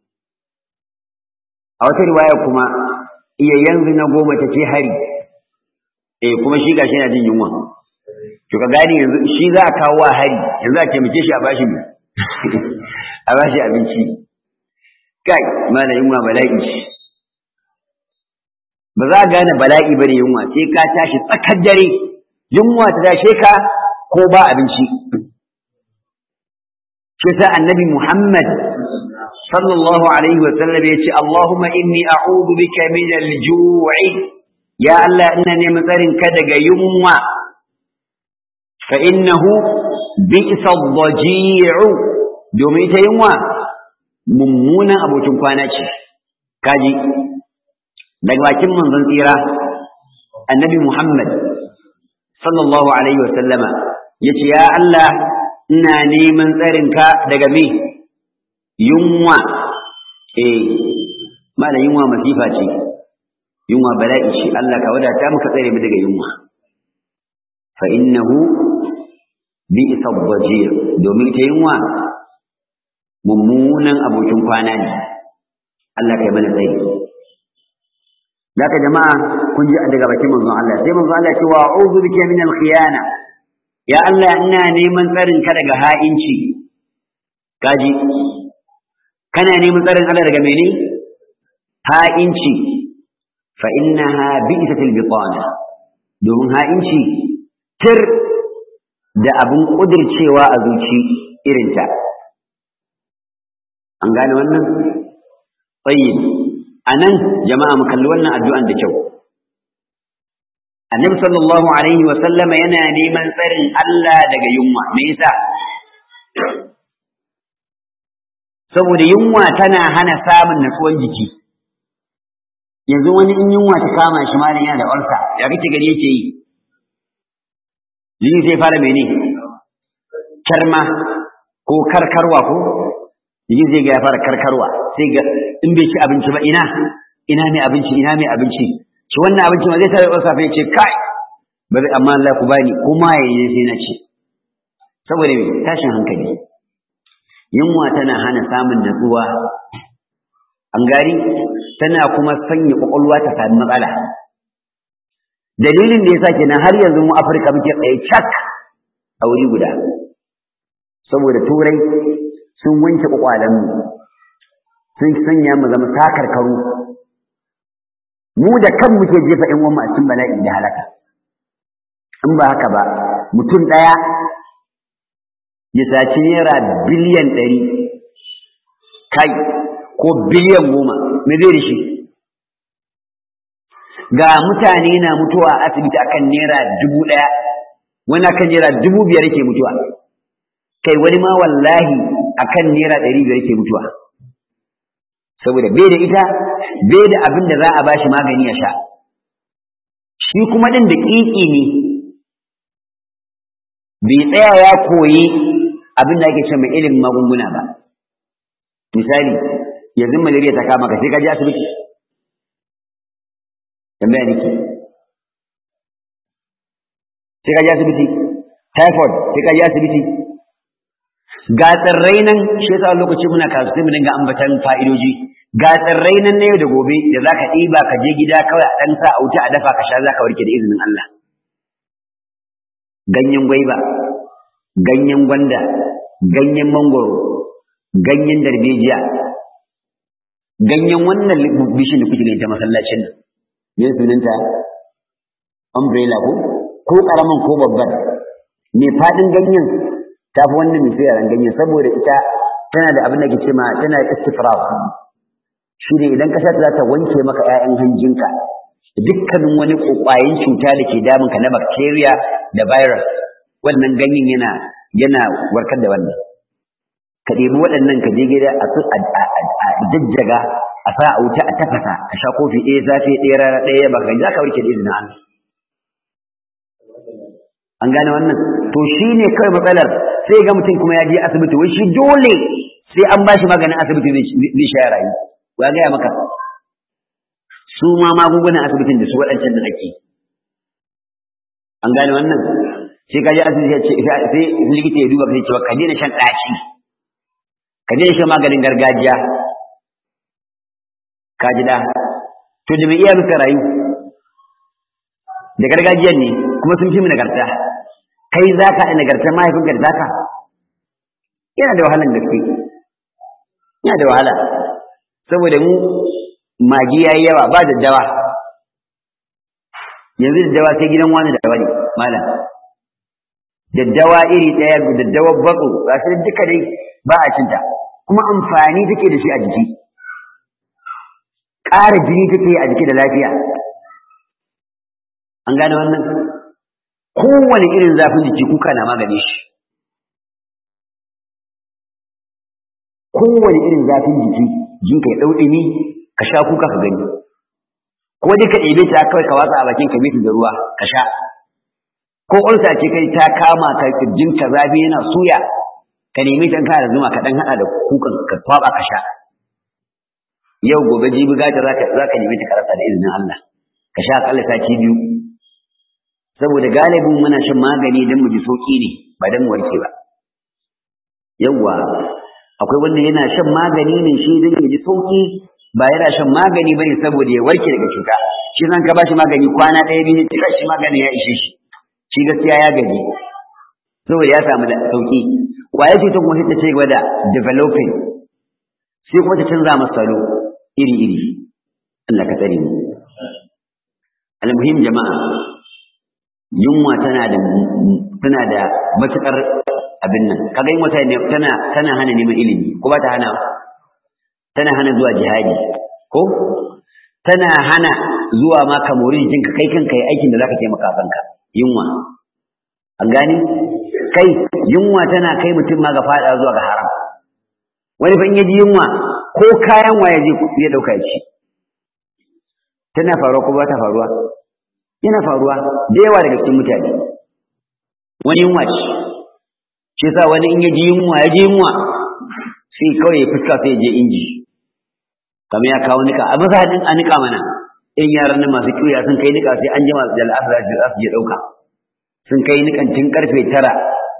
a wata riwaya kuma iya yanzu na goma ta ce hari eh kuma shi gashi yana jin yunwa to ka gani yanzu shi za a kawo wa hari yanzu a taimake shi a bashi a bashi abinci kai mana yunwa bala'i ba za a gane bala'i bane yunwa sai ka tashi tsakar dare yunwa ta tashe ka ko ba abinci sai sa annabi Muhammad sallallahu alaihi wa sallam yace Allahumma inni a'udhu bika min al-ju'i ya Allah ina neman tsarin ka daga yunwa fa innahu bi'sa ad-daji'u domin ta yunwa mummunan abokin kwana ce kaji daga bakin manzon tsira annabi Muhammad sallallahu alaihi wa sallama yace ya Allah ina neman tsarin ka daga me yunwa eh mala yunwa masifa ce yunwa bala'i ce Allah ka wadata muka tsare mu daga yunwa fa innahu bi'sa ad-dajir domin ta yunwa mummunan abokin kwana ne Allah kai mana tsari daga jama'a kun ji daga bakin manzon Allah sai manzon Allah ya ce wa a'udhu bika min al-khiyana ya Allah ina neman tsarin ka daga ha'inci kaji kana neman tsarin Allah daga mene ha'inci fa innaha bi'satil bitana domin ha'inci tir da abin kudircewa a zuci irinta an gane wannan tayyib anan jama'a mu kalli wannan addu'an da kyau annabi sallallahu alaihi wa sallama yana neman tsarin Allah daga yunwa me yasa saboda yunwa tana hana samun natsuwan jiki yanzu wani in yunwa ta kama shi ma yana da ulsa ya kike gani yake yi jini sai fara mene karma ko karkarwa ko jini zai ga ya fara karkarwa sai ga in bai ci abinci ba ina ina mai abinci ina mai abinci shi wannan abinci ma zai tare ulsa fa yace kai bari amma Allah ku bani kuma yayin sai na ci saboda me tashin hankali. Yunwa tana hana samun natsuwa, an gari tana kuma sanya kwakwalwa ta sami matsala. Dalilin da ya sa kenan har yanzu mu Afirka muke tsaye cak a wuri guda, saboda turai sun wanke kwakwalenmu sun sanya mu zama sakarkaru, mu da kan muke jefa ƴan uwanmu a cikin bala'i da halaka. In ba haka ba mutum ɗaya ya saci naira biliyan ɗari kai ko biliyan goma me zai rishi? Ga mutane na mutuwa a asibiti akan naira dubu ɗaya, wani akan naira dubu biyar yake mutuwa, kai wani ma wallahi akan naira ɗari biyar yake mutuwa, saboda bai da ita bai da abin da za a bashi magani ya sha. Shi kuma ɗin da ƙiƙi ne, bai tsaya ya koyi abin da ake ce mai ilimin magunguna ba. Misali yanzu malaria ta kama ka sai ka je asibiti, tambaya nake, sai ka je asibiti, typhoid sai ka je asibiti. Ga tsirrai nan, shi yasa lokaci muna kasu sai mu dinga ambatan fa'idoji. Ga tsirrai nan na yau da gobe da za ka ɗiba ka je gida kawai a ɗan sa a wuta a dafa ka sha, za ka warke da izinin Allah. Ganyen gwaiba, ganyen gwanda, ganyen mangoro, ganyen darbejiya, ganyen wannan bishin da kuke ta masallacin nan, me sunanta? Umbrella ko ko karaman ko babbar, me fadin ganyen tafi wannan mai sayaran ganyen, saboda ita tana da abin da ke cewa tana istifraq. Shi ne idan ka sha za ta wanke maka ƴaƴan hanjinka, dukkanin wani ƙwayoyin cuta da ke damunka na bacteria da virus, wannan ganyen yana yana warkar da wannan. Ka ɗebi waɗannan ka je gida a jajjaga a sa a wuta a tafasa ka sha kofi ɗaya zafi ɗaya rana ɗaya ba ka za ka warke da izinin Allah. An gane wannan? To shi ne kawai matsalar, sai ga mutum kuma ya je asibiti wai shi dole sai an ba shi maganin asibiti zai sha rayu. Wa gaya maka? Su ma magungunan asibitin da su waɗancan da ake. An gane wannan? Sai ka je asibiti ya ce sai likita ya duba ka ce ka daina shan ɗaci, ka daina shan maganin gargajiya, ka ji da. To da mai iya muka rayu da gargajiyan ne kuma sun fi mu nagarta. Kai za ka da nagartar mahaifinka da zaka? Yana da wahalan gaske, yana da wahala, saboda mu magi yayi yawa ba daddawa. Yanzu daddawa sai gidan wani da wani malam, daddawa iri ɗaya, daddawa batso, ga shi duka dai ba a cinta, kuma amfani take da shi a jiki, ƙara jini take a jiki da lafiya. An gane wannan? Kowane irin zafin jiki kuka na magani shi, kowane irin zafin jiki jinka ya ɗau ɗumi ka sha kuka ka gani, ko dai ka ɗebe ta kawai ka watsa a bakin ka mita da ruwa ka sha, ko ulsa ce kai ta kama ka kirjinka zafi yana suya ka nemi ta kana da zuma ka dan hada da kukan ka kwaba ka sha. Yau gobe jibi gata zaka zaka nemi ta karasa da izinin Allah ka sha akalla sati biyu, saboda galibin muna shan magani dan mu ji sauki ne ba dan mu warke ba. Yawwa akwai wanda yana shan magani ne shi dan ya ji sauki, ba yana shan magani bane saboda ya warke daga cuta. Shi zan ka bashi magani kwana ɗaya biyu ne shi magani ya ishe shi, shi gaskiya ya gaji saboda ya samu da sauki. Kwayar cutar kuma sai ta ce gaba da developing, sai kuma ta canza masa salo iri-iri. Allah ka tsare mu. Almuhim jama'a, yunwa tana da tana da matukar abin nan. Kaga yunwa tana tana hana neman ilimi ko ba ta hana? Tana hana zuwa jihadi ko? Tana hana zuwa ma ka mori jikinka kai kanka yi aikin da zaka taimaka kanka. Yunwa, an gani? Kai yunwa tana kai mutum ma ga fada zuwa ga haram. Wani fa in yaji yunwa ko kayan waya je ya dauka shi. Tana faruwa ko ba ta faruwa? Yana faruwa da yawa daga cikin mutane. Wani yunwa ce, shi yasa wani in yaji yunwa ya ji yunwa sai kawai ya fuska sai ya je inji. Kamar ya kawo nika, a maza din a nika mana. In yaran nan masu kiyaye sun kai nika sai an jima da al'asar za su je dauka. Sun kai nikan tun karfe tara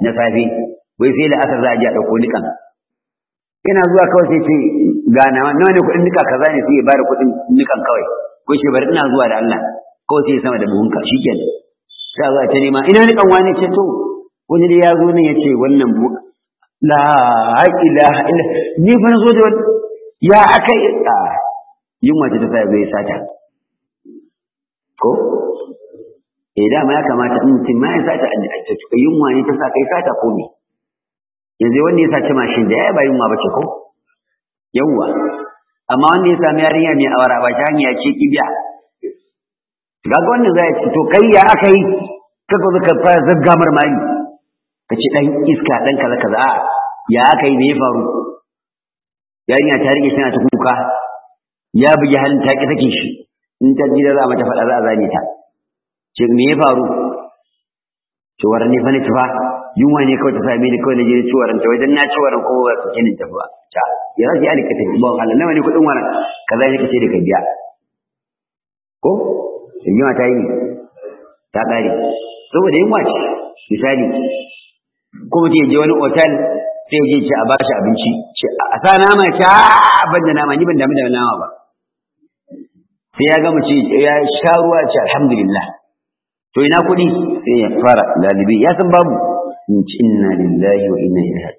na safe wai sai da asar za a je a ɗauko nikan yana zuwa kawai sai ce ga nawa nawa ne kuɗin nika kaza ne sai ya bada kuɗin nikan kawai ko shi bari ina zuwa da Allah kawai sai ya sama da buhunka shikenan sai zuwa ta nema ina nikan wani ce to wani da ya zo ne ya ce wannan bu la ilaha illa ni fa zo da ya akai a yunwa ce ta sa zai sata ko eh dama ya kamata in mutum ma ya sata a tuka yunwa ne ta sa kai sata ko me yanzu wanda ya saci mashin da ya ba yunwa ba ce ko yawwa amma wanda ya sami yarinya mai awara ba ta hanya ce kibiya ga wannan zai ce to kai ya aka yi kaga zaka fara zagga marmari ka ce dan iska dan kaza kaza a ya aka yi me ya faru yarinya ta rike tana ta kuka ya bugi halin ta ki take shi in ta gida za mata fada za a zane ta ce me ya faru to waran ne fa ne tufa yunwa ne kawai ta same ni kawai na je ci waran ta wajen na ci waran ko ba su kinin ta ba ta ya za su yi alika ta ba Allah nawa ne kuɗin waran kaza ne kace da ka biya ko yunwa ta yi ta ƙare saboda yunwa ce misali ko mutum ya je wani otal sai ya je ci a bashi abinci ce a sa nama ci a ban da nama ni ban damu da nama ba sai ya gama ce ya sha ruwa ce alhamdulillah to ina kuɗi sai ya fara lalibi ya san babu in ci inna lillahi wa inna ilaihi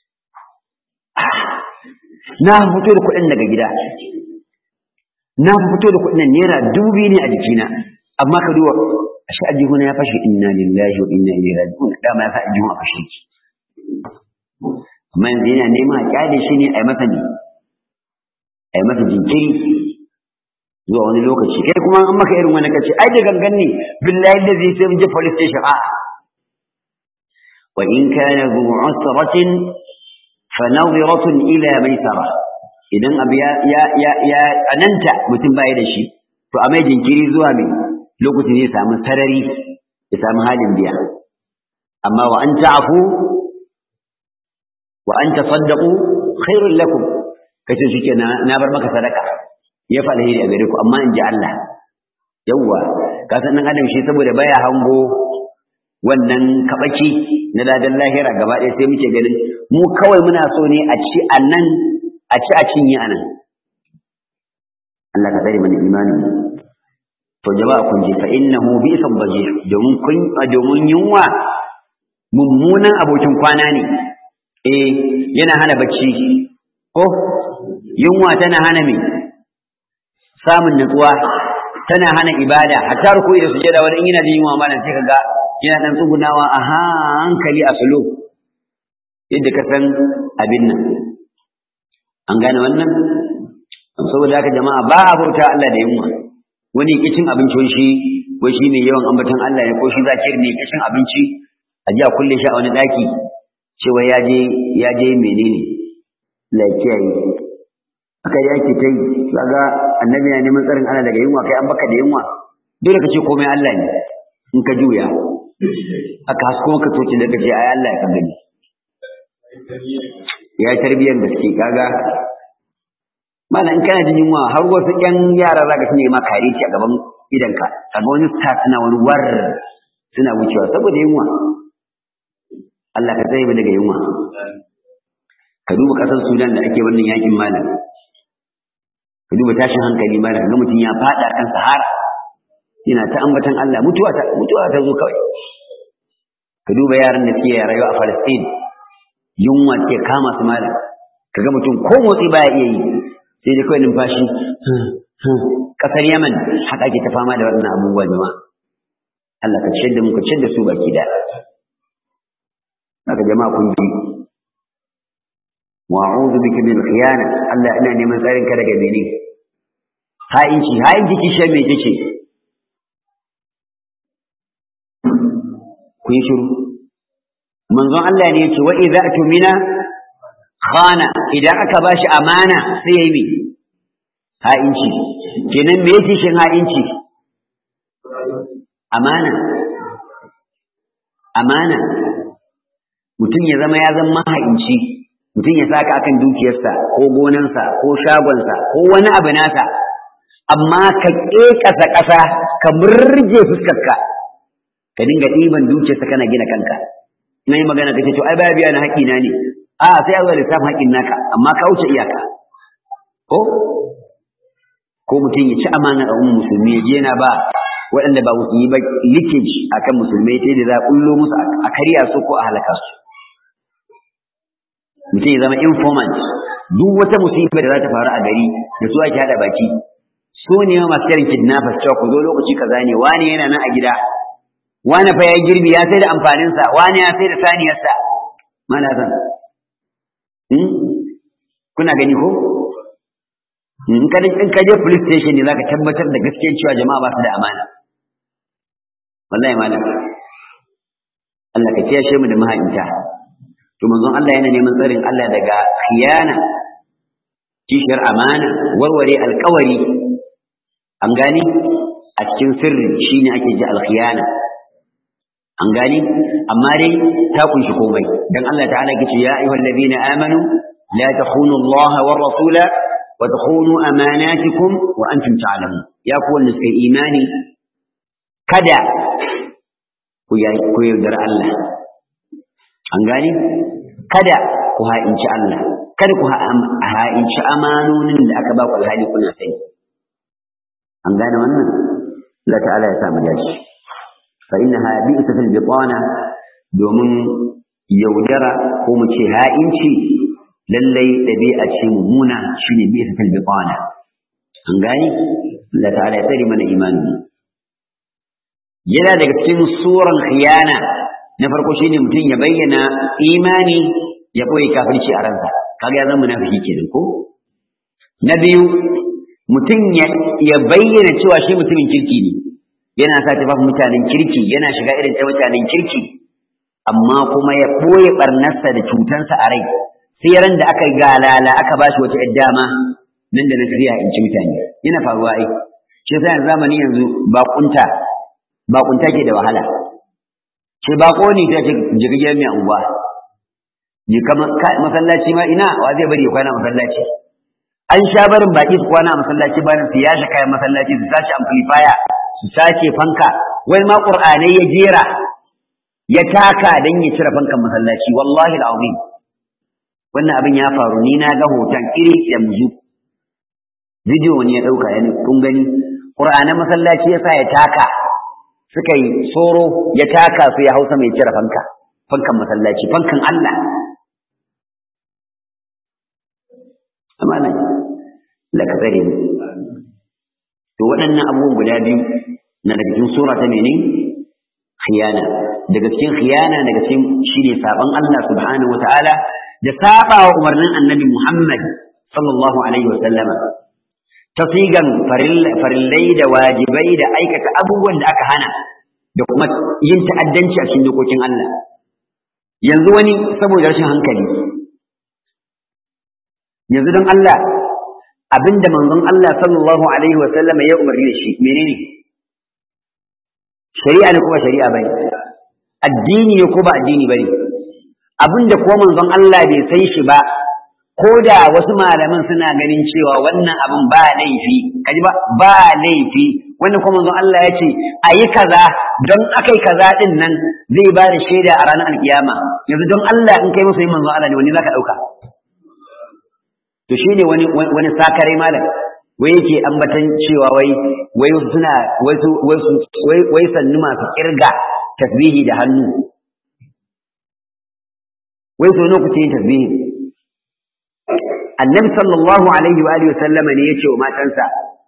na fito da kuɗin daga gida na fito da kuɗin naira dubi ne a jikina amma ka duba ashe ajihuna ya fashe inna lillahi wa inna ilaihi raji'un dama ya sa ajihun a fashe ki amma yanzu yana neman a kyale shi ne a yi masa ne a yi masa jinkiri zuwa wani lokaci kai kuma an maka irin wani kace ai da gangan ne billahi da zai sai mun je police station a wa in kana zu usratin fa nadhiratun ila maisara idan abu ya ya ya ya ananta mutum bai da shi to a mai jinkiri zuwa mai lokacin zai samu sarari ya samu halin biya amma wa an ta'fu wa an tasaddaqu khairul lakum kace shike na na bar maka sadaka ya fa alheri a gare ku amma in ji Allah yawwa ka san dan adam shi saboda baya hango wannan kabaki na ladan lahira gaba ɗaya sai muke ganin mu kawai muna so ne a ci annan a ci a cinye anan Allah ka tsare mana imani to jama'a kun ji fa innahu bi'san bajir domin kun domin yunwa mummunan abokin kwana ne eh yana hana bacci ko yunwa tana hana me samun nutsuwa tana hana ibada hatta ruku'i da sujada wani in yana jin yunwa malam sai kaga yana dan tsugunawa a hankali a sulu yadda ka san abin nan an gane wannan saboda haka jama'a ba a bauta Allah da yunwa wani kicin abinci wani shi ko shi ne yawan ambaton Allah ne ko shi zakir ne kicin abinci a ji a kulle shi a wani daki cewa ya je ya je menene lafiya yi aka yake tai kaga annabi ya neman tsarin Allah daga yunwa kai an baka da yunwa dole ka ce komai Allah ne in ka juya aka hasko ka toci da kace ai Allah ya ka gani ya tarbiyyar gaske kaga mana in kana jin yunwa har wasu ƴan yara zaka tune ma kare ci a gaban idanka kaga wani stat na wani war suna wucewa saboda yunwa Allah ka tsaye daga yunwa ka duba kasar Sudan da ake wannan yakin malam ka duba tashin hankali malam ga mutum ya fada kan Sahara yana ta ambatan Allah mutuwa ta mutuwa ta zo kawai ka duba yaran da suke rayuwa a Palestine yunwa ke kama su malam kaga mutum ko motsi baya iya yi sai dai kawai numfashi kasar Yaman haka ake ta fama da wannan abubuwa jama'a Allah ka ciyar da mu ka ciyar da su baki da haka jama'a kun ji wa a'udhu bika min khiyana Allah ina neman tsarin ka daga mene ha'inci ha'inci kishe me kike kun shiru manzon Allah ne yace wa idza tumina khana idan aka bashi amana sai yayi ha'inci kenan me yake shin ha'inci amana amana mutum ya zama ya zama ha'inci mutum ya saka akan dukiyarsa ko gonansa ko shagonsa ko wani abu nasa amma ka kekasa ƙasa ka murje fuskarka ka dinga ɗiban dukiyarsa kana gina kanka na yi magana kace to ai baya biya na haƙƙi na ne a sai a zo lissafin haƙƙin naka amma ka wuce iyaka ko ko mutum ya ci amana a ummu musulmi ya je yana ba waɗanda ba musulmi ba leakage akan musulmai sai da za a kullo musu a karya su ko a halaka su mutum ya zama informant duk wata musiba da za ta faru a gari da su ake haɗa baki su ne masu yarin kidnappers cewa ku zo lokaci kaza ne wani yana nan a gida wani fa ya girbi ya sai da amfaninsa wani ya sai da saniyarsa mana zan kuna gani ko in ka in ka je police station ne zaka tabbatar da gaskiyar cewa jama'a ba su da amana wallahi malam Allah ka kiyashe mu da mahaifinta to manzon Allah yana neman tsarin Allah daga khiyana kishiyar amana warware alƙawari an gani a cikin sirri shine ake ji alkhiyana an gani amma dai ta kunshi komai dan Allah ta'ala yake ya ayyuhal ladina amanu la takhunu Allah war rasula wa takhunu amanatikum wa antum ta'lamun ya ku wanda suka imani kada ku ya ku yaudar Allah an gani kada ku ha'inci Allah kada ku ha'inci amanonin da aka ba ku alhali kuna sai an gane wannan Allah ta'ala ya samu dashi fa innaha bi'satul bitana domin yaudara ko mu ce ha'inci lallai dabi'a ce mummuna shine bi'satul bitana an gane Allah ta'ala ya tsare mana imani yana daga cikin suran khiyana na farko shine mutum ya bayyana imani ya koyi kafirci a ransa kaga ya zama munafiki kenan ko na biyu mutum ya bayyana cewa shi mutumin kirki ne yana sa tafafin mutanen kirki yana shiga irin ta mutanen kirki amma kuma ya ɓoye ɓarnarsa da cutansa a rai sai ran da aka galala aka ba shi wata ‘yar dama nan da na tafiya in ci mutane yana faruwa ai shi sa yanzu zamani yanzu baƙunta baƙunta ke da wahala shi baƙo ne ta ce jirgin mai unguwa masallaci ma ina wa zai bari ya kwana masallaci an sha barin baki su kwana a masallaci bayan su yashe kayan masallaci su sace amplifier su sace fanka wai ma qur'anai ya jera ya taka dan ya cire fankan masallaci wallahi alazim wannan abin ya faru ni na ga hoton iri yanzu video ne ya dauka yana kun gani qur'anan masallaci yasa ya taka suka yi soro ya taka su ya hausa mai cire fanka fankan masallaci fankan Allah amana la ka tsare mu to waɗannan abubuwan guda biyu na daga cikin sura ta mene khiyana daga cikin khiyana daga cikin shine saban Allah subhanahu wataala da saba wa umarnin annabi Muhammad sallallahu alaihi wasallam tasigan farillai da wajibai da aikata abubuwan da aka hana da kuma yin ta'addanci a cikin dokokin Allah yanzu wani saboda rashin hankali yanzu don Allah abinda manzon Allah sallallahu alaihi wa sallam ya umarni da shi menene shari'a ne kuma shari'a bane addini ne ko ba addini bane abinda ko manzon Allah bai sai shi ba ko da wasu malaman suna ganin cewa wannan abin ba laifi kaji ba ba laifi wannan ko manzon Allah ya ce ayi kaza don akai kaza din nan zai ba da shaida a ranar alkiyama yanzu don Allah in kai musu manzon Allah ne wani zaka dauka to shine wani wani sakare malam wai yake ambatan cewa wai wai suna wasu wai wai sannu masu kirga tasbihi da hannu wai so ne kuke yin tasbihi annabi sallallahu alaihi wa alihi wasallama ne yace wa matansa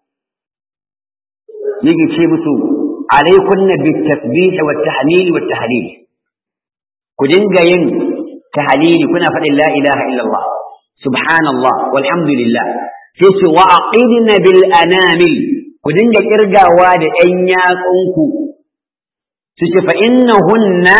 yake ce musu alaikunna bit tasbih wat tahmil wat tahlil ku dinga yin tahlili kuna faɗin la ilaha illallah subhanallah walhamdulillah sai ce wa aqidna bil anamil ku dinga kirgawa da ɗan yatsunku su ce fa innahunna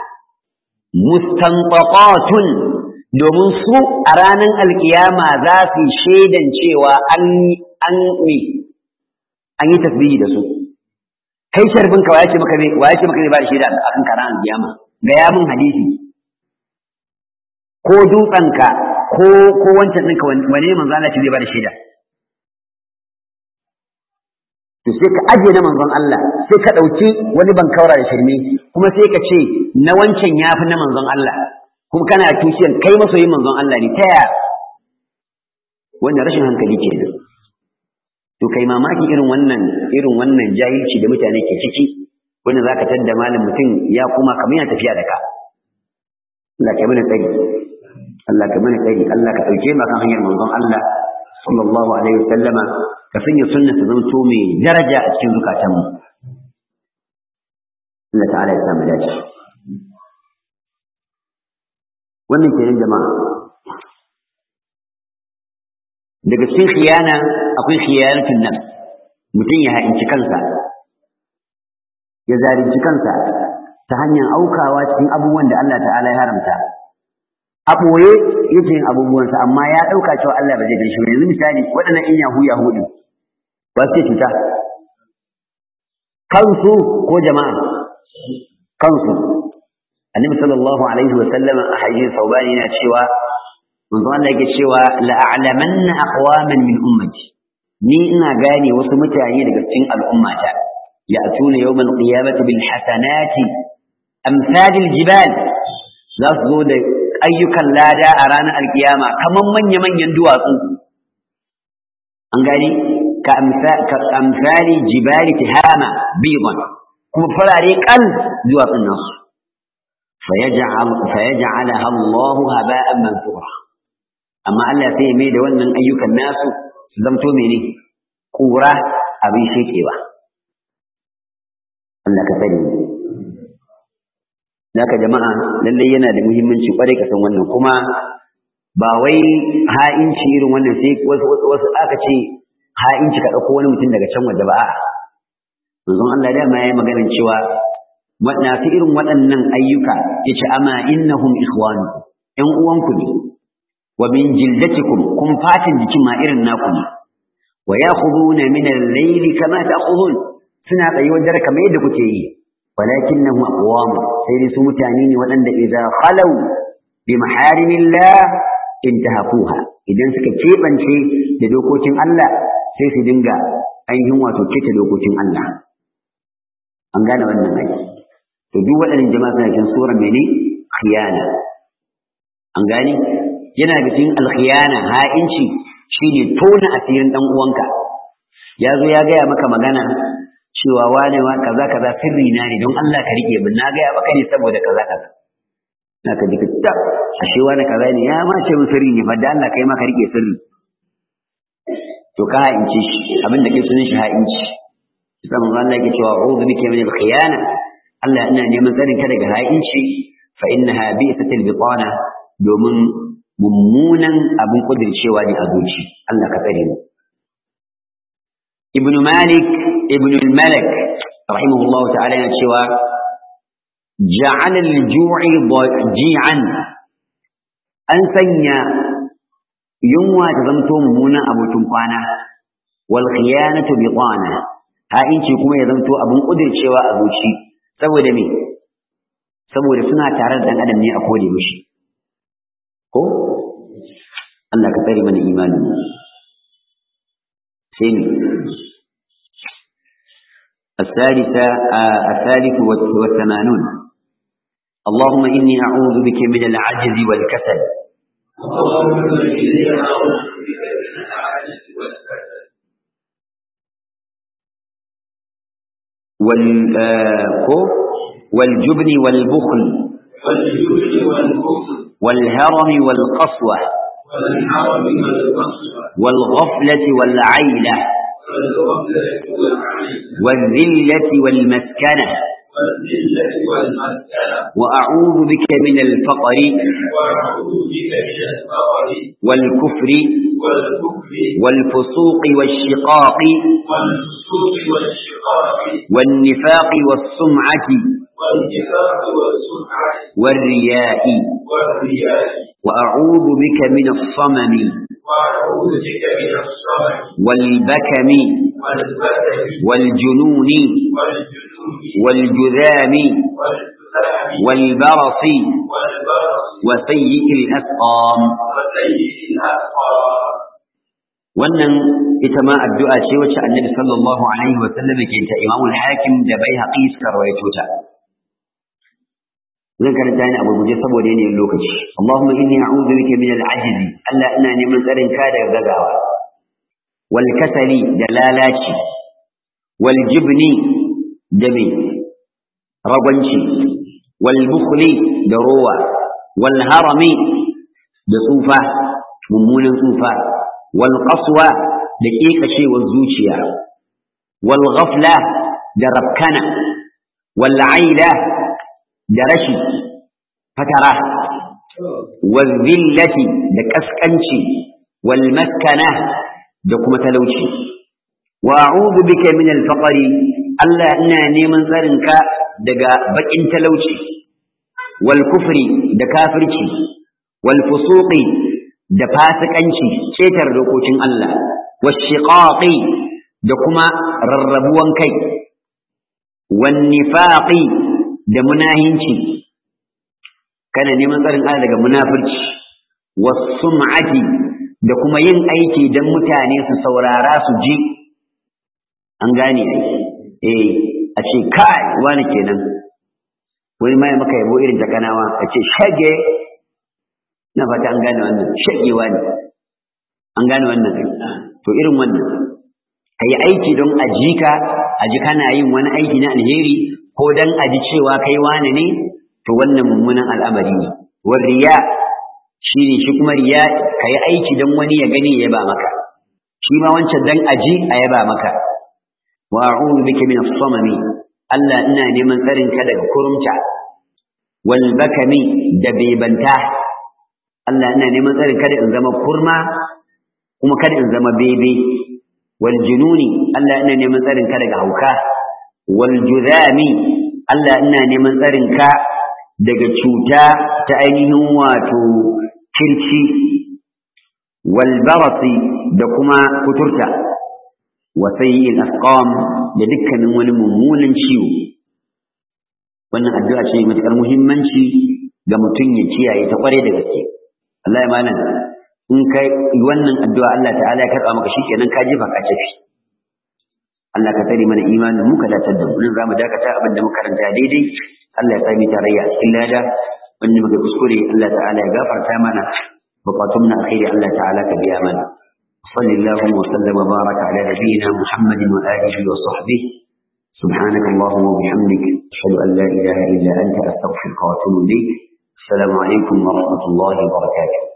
mustanqatun domin su a ranar alkiyama za su shaidan cewa an an ne an yi tasbihi da su kai sharbin ka waye maka ne waye maka ne ba shaida akan karan alkiyama ga ya mun hadisi ko dutsanka ko ko wancan ɗinka wane manzo Allah ce zai ba da shaida to to sai ka aje na manzon Allah sai ka ɗauki wani bankaura da shirme kuma sai ka ce na wancan ya fi na manzon Allah kuma kana tushen kai masoyin manzon Allah ne ta yaya wannan rashin hankali kenan to kai mamaki irin wannan irin wannan jahilci da mutane ke ciki wanda zaka tadda malam mutum ya kuma kamar yana tafiya da ka Allah ka mana tsari Allah ka mana tsari Allah ka dauke mu kan hanyar manzon Allah sallallahu alaihi wasallama ka sanya sunna ta zanto mai daraja a cikin zukatanmu Allah ta'ala ya samu dace wannan kenan jama'a daga cikin khiyana akwai khiyanatul nafs mutum ya ha'inci kansa ya zalunci kansa ta hanyar aukawa cikin abubuwan da Allah ta'ala ya haramta a ɓoye yake yin abubuwansa amma ya ɗauka cewa Allah ba zai gan shi ba yanzu misali waɗannan in yahu yahu ɗin ba su cuta kansu ko jama'a kansu annabi sallallahu alaihi wa sallam a hadisin saubani yana cewa manzo Allah yake cewa la'alamanna aqwaman min ummati ni ina gane wasu mutane daga cikin al'ummata ya'tuna yawmal qiyamati bil hasanati amsal al jibal za su zo da ayyukan lada a ranar alkiyama kaman manya manyan duwatsu an gani ka amsali jibali tihama bidan kuma farare kal duwatsun nasu fayaj'al fayaj'alaha Allahu haba'an mansura amma Allah sai ya mai da wannan ayyukan nasu su zamto mene kura abin shekewa Allah ka sani naka jama'a lalle yana da muhimmanci kwarai ka san wannan kuma ba wai ha'inci irin wannan sai wasu wasu aka ce ha'inci ka dauko wani mutum daga can waje ba a'a manzon Allah da ma yayi maganar cewa masu irin waɗannan ayyuka yace amma innahum ikhwanukum ƴan uwanku ne wa min jildatikum kun fatin jikin ma irin naku ne wa ya'khuduna min al-layli kama ta'khudun suna tsayi wajen kamar yadda kuke yi walakinnahum aqwam sai dai su mutane ne waɗanda idza khalu bi maharimillah intahaquha idan suka kebance da dokokin Allah sai su dinga ainihin wato kike dokokin Allah an gane wannan ai to duk waɗannan jama'a suna cikin sura mene khiyana an gane yana da cikin alkhiyana ha'inci shine tona asirin dan uwanka ya zo ya gaya maka magana cewa wane wa kaza kaza sirri na ne don Allah ka rike min na gaya maka ne saboda kaza kaza na ka jika ta ashe wani kaza ne ya ma ce mun sirri ne fa da Allah kai ma ka rike sirri to ka ha'inci shi abin da ke sunan shi ha'inci sai mun Allah yake cewa a'udhu bika min al-khiyana Allah ina neman tsarin ka daga ha'inci fa innaha bi'satil bitana domin mummunan abin kudircewa ne a zuci Allah ka tsare mu Ibn Malik Ibn al-Malak rahimahullahu ta'ala yana cewa ja'ala al-ju'i ji'an an sanya yunwa ta zamto mummunan abokin kwana wal khiyanatu bitana ha'inci kuma ya zamto abin kudircewa a zuci saboda me saboda suna tare da dan adam ne a kode mishi ko Allah ka tsare mana imanin sai الثالثة الثالث والثمانون اللهم إني أعوذ بك من العجز والكسل والجبن والبخل والهرم والقسوة والغفلة والعيلة والذلة والمسكنة وأعوذ بك من الفقر والكفر والفسوق والشقاق والنفاق والسمعة والرياء وأعوذ بك من الصمم والبكم والجنون والجذام والبرص وسيء الأسقام wannan ita ma addu'a ce wacce Annabi sallallahu alaihi wa sallam ke ta Imam al-Hakim da Baihaqi suka rawaito ta zan karanta ni abu guje saboda yanayin lokaci Allahumma inni a'udhu bika min al-'ajz Allah ina neman tsarin ka daga gagawa wal kasali da lalaci wal jibni da me ragwanci wal bukhli da rowa wal harami da tsufa mummunan tsufa wal qaswa da kekashewar zuciya wal ghafla da rabkana wal aila da rashi fatara wal zillati da kaskanci wal maskana da kuma talauci wa a'udhu bika min al faqri Allah ina neman tsarinka daga bakin talauci wal kufri da kafirci wal fusuqi da fasikanci cetar dokokin Allah was shiqaqi da kuma rarrabuwan kai wan nifaqi da munahinci kana neman tsarin Allah daga munafurci was sum'ati da kuma yin aiki dan mutane su saurara su ji an gane ai eh a ce kai wani kenan wani mai maka yabo irin takanawa a ce shage na fata an gane wannan shagewa ne an gane wannan to irin wannan kai aiki don ajika aji kana yin wani aiki na alheri ko dan aji cewa kai wani ne to wannan mummunan al'amari ne war riya shine shi kuma riya kai aiki dan wani ya gani ya yaba maka shi ma wancan dan aji a yaba maka wa a'udhu bika min as-samami Allah ina neman tsarin ka daga kurumta wal bakami da bebanta Allah ina neman tsarin kada in zama kurma kuma kada in zama bebe wal jununi Allah ina neman tsarin ka daga hauka wal judami Allah ina neman tsarin ka daga cuta ta ainihin wato kirci wal barasi da kuma kuturta wa sayyi'il asqam da dukkanin wani mummunan ciwo wannan addu'a ce mai matukar muhimmanci ga mutum ya kiyaye ta kware da gaske Allah ya malam in kai wannan addu'a Allah ta'ala ya karba maka shikenan ka jefa ka tafi Allah ka tsare mana imanin mu ka datar da mu nan zamu dakata abin da muka karanta daidai Allah ya sami tarayya a cikin lada wanda muka kuskure Allah ta'ala ya gafarta mana bukatun na alkhairi Allah ta'ala ka biya mana sallallahu wa sallam wa baraka ala nabiyyina Muhammadin wa alihi wa sahbihi سبحانك اللهم وبحمدك أشهد أن لا إله إلا أنت أستغفرك وأتوب إليك السلام عليكم ورحمة الله وبركاته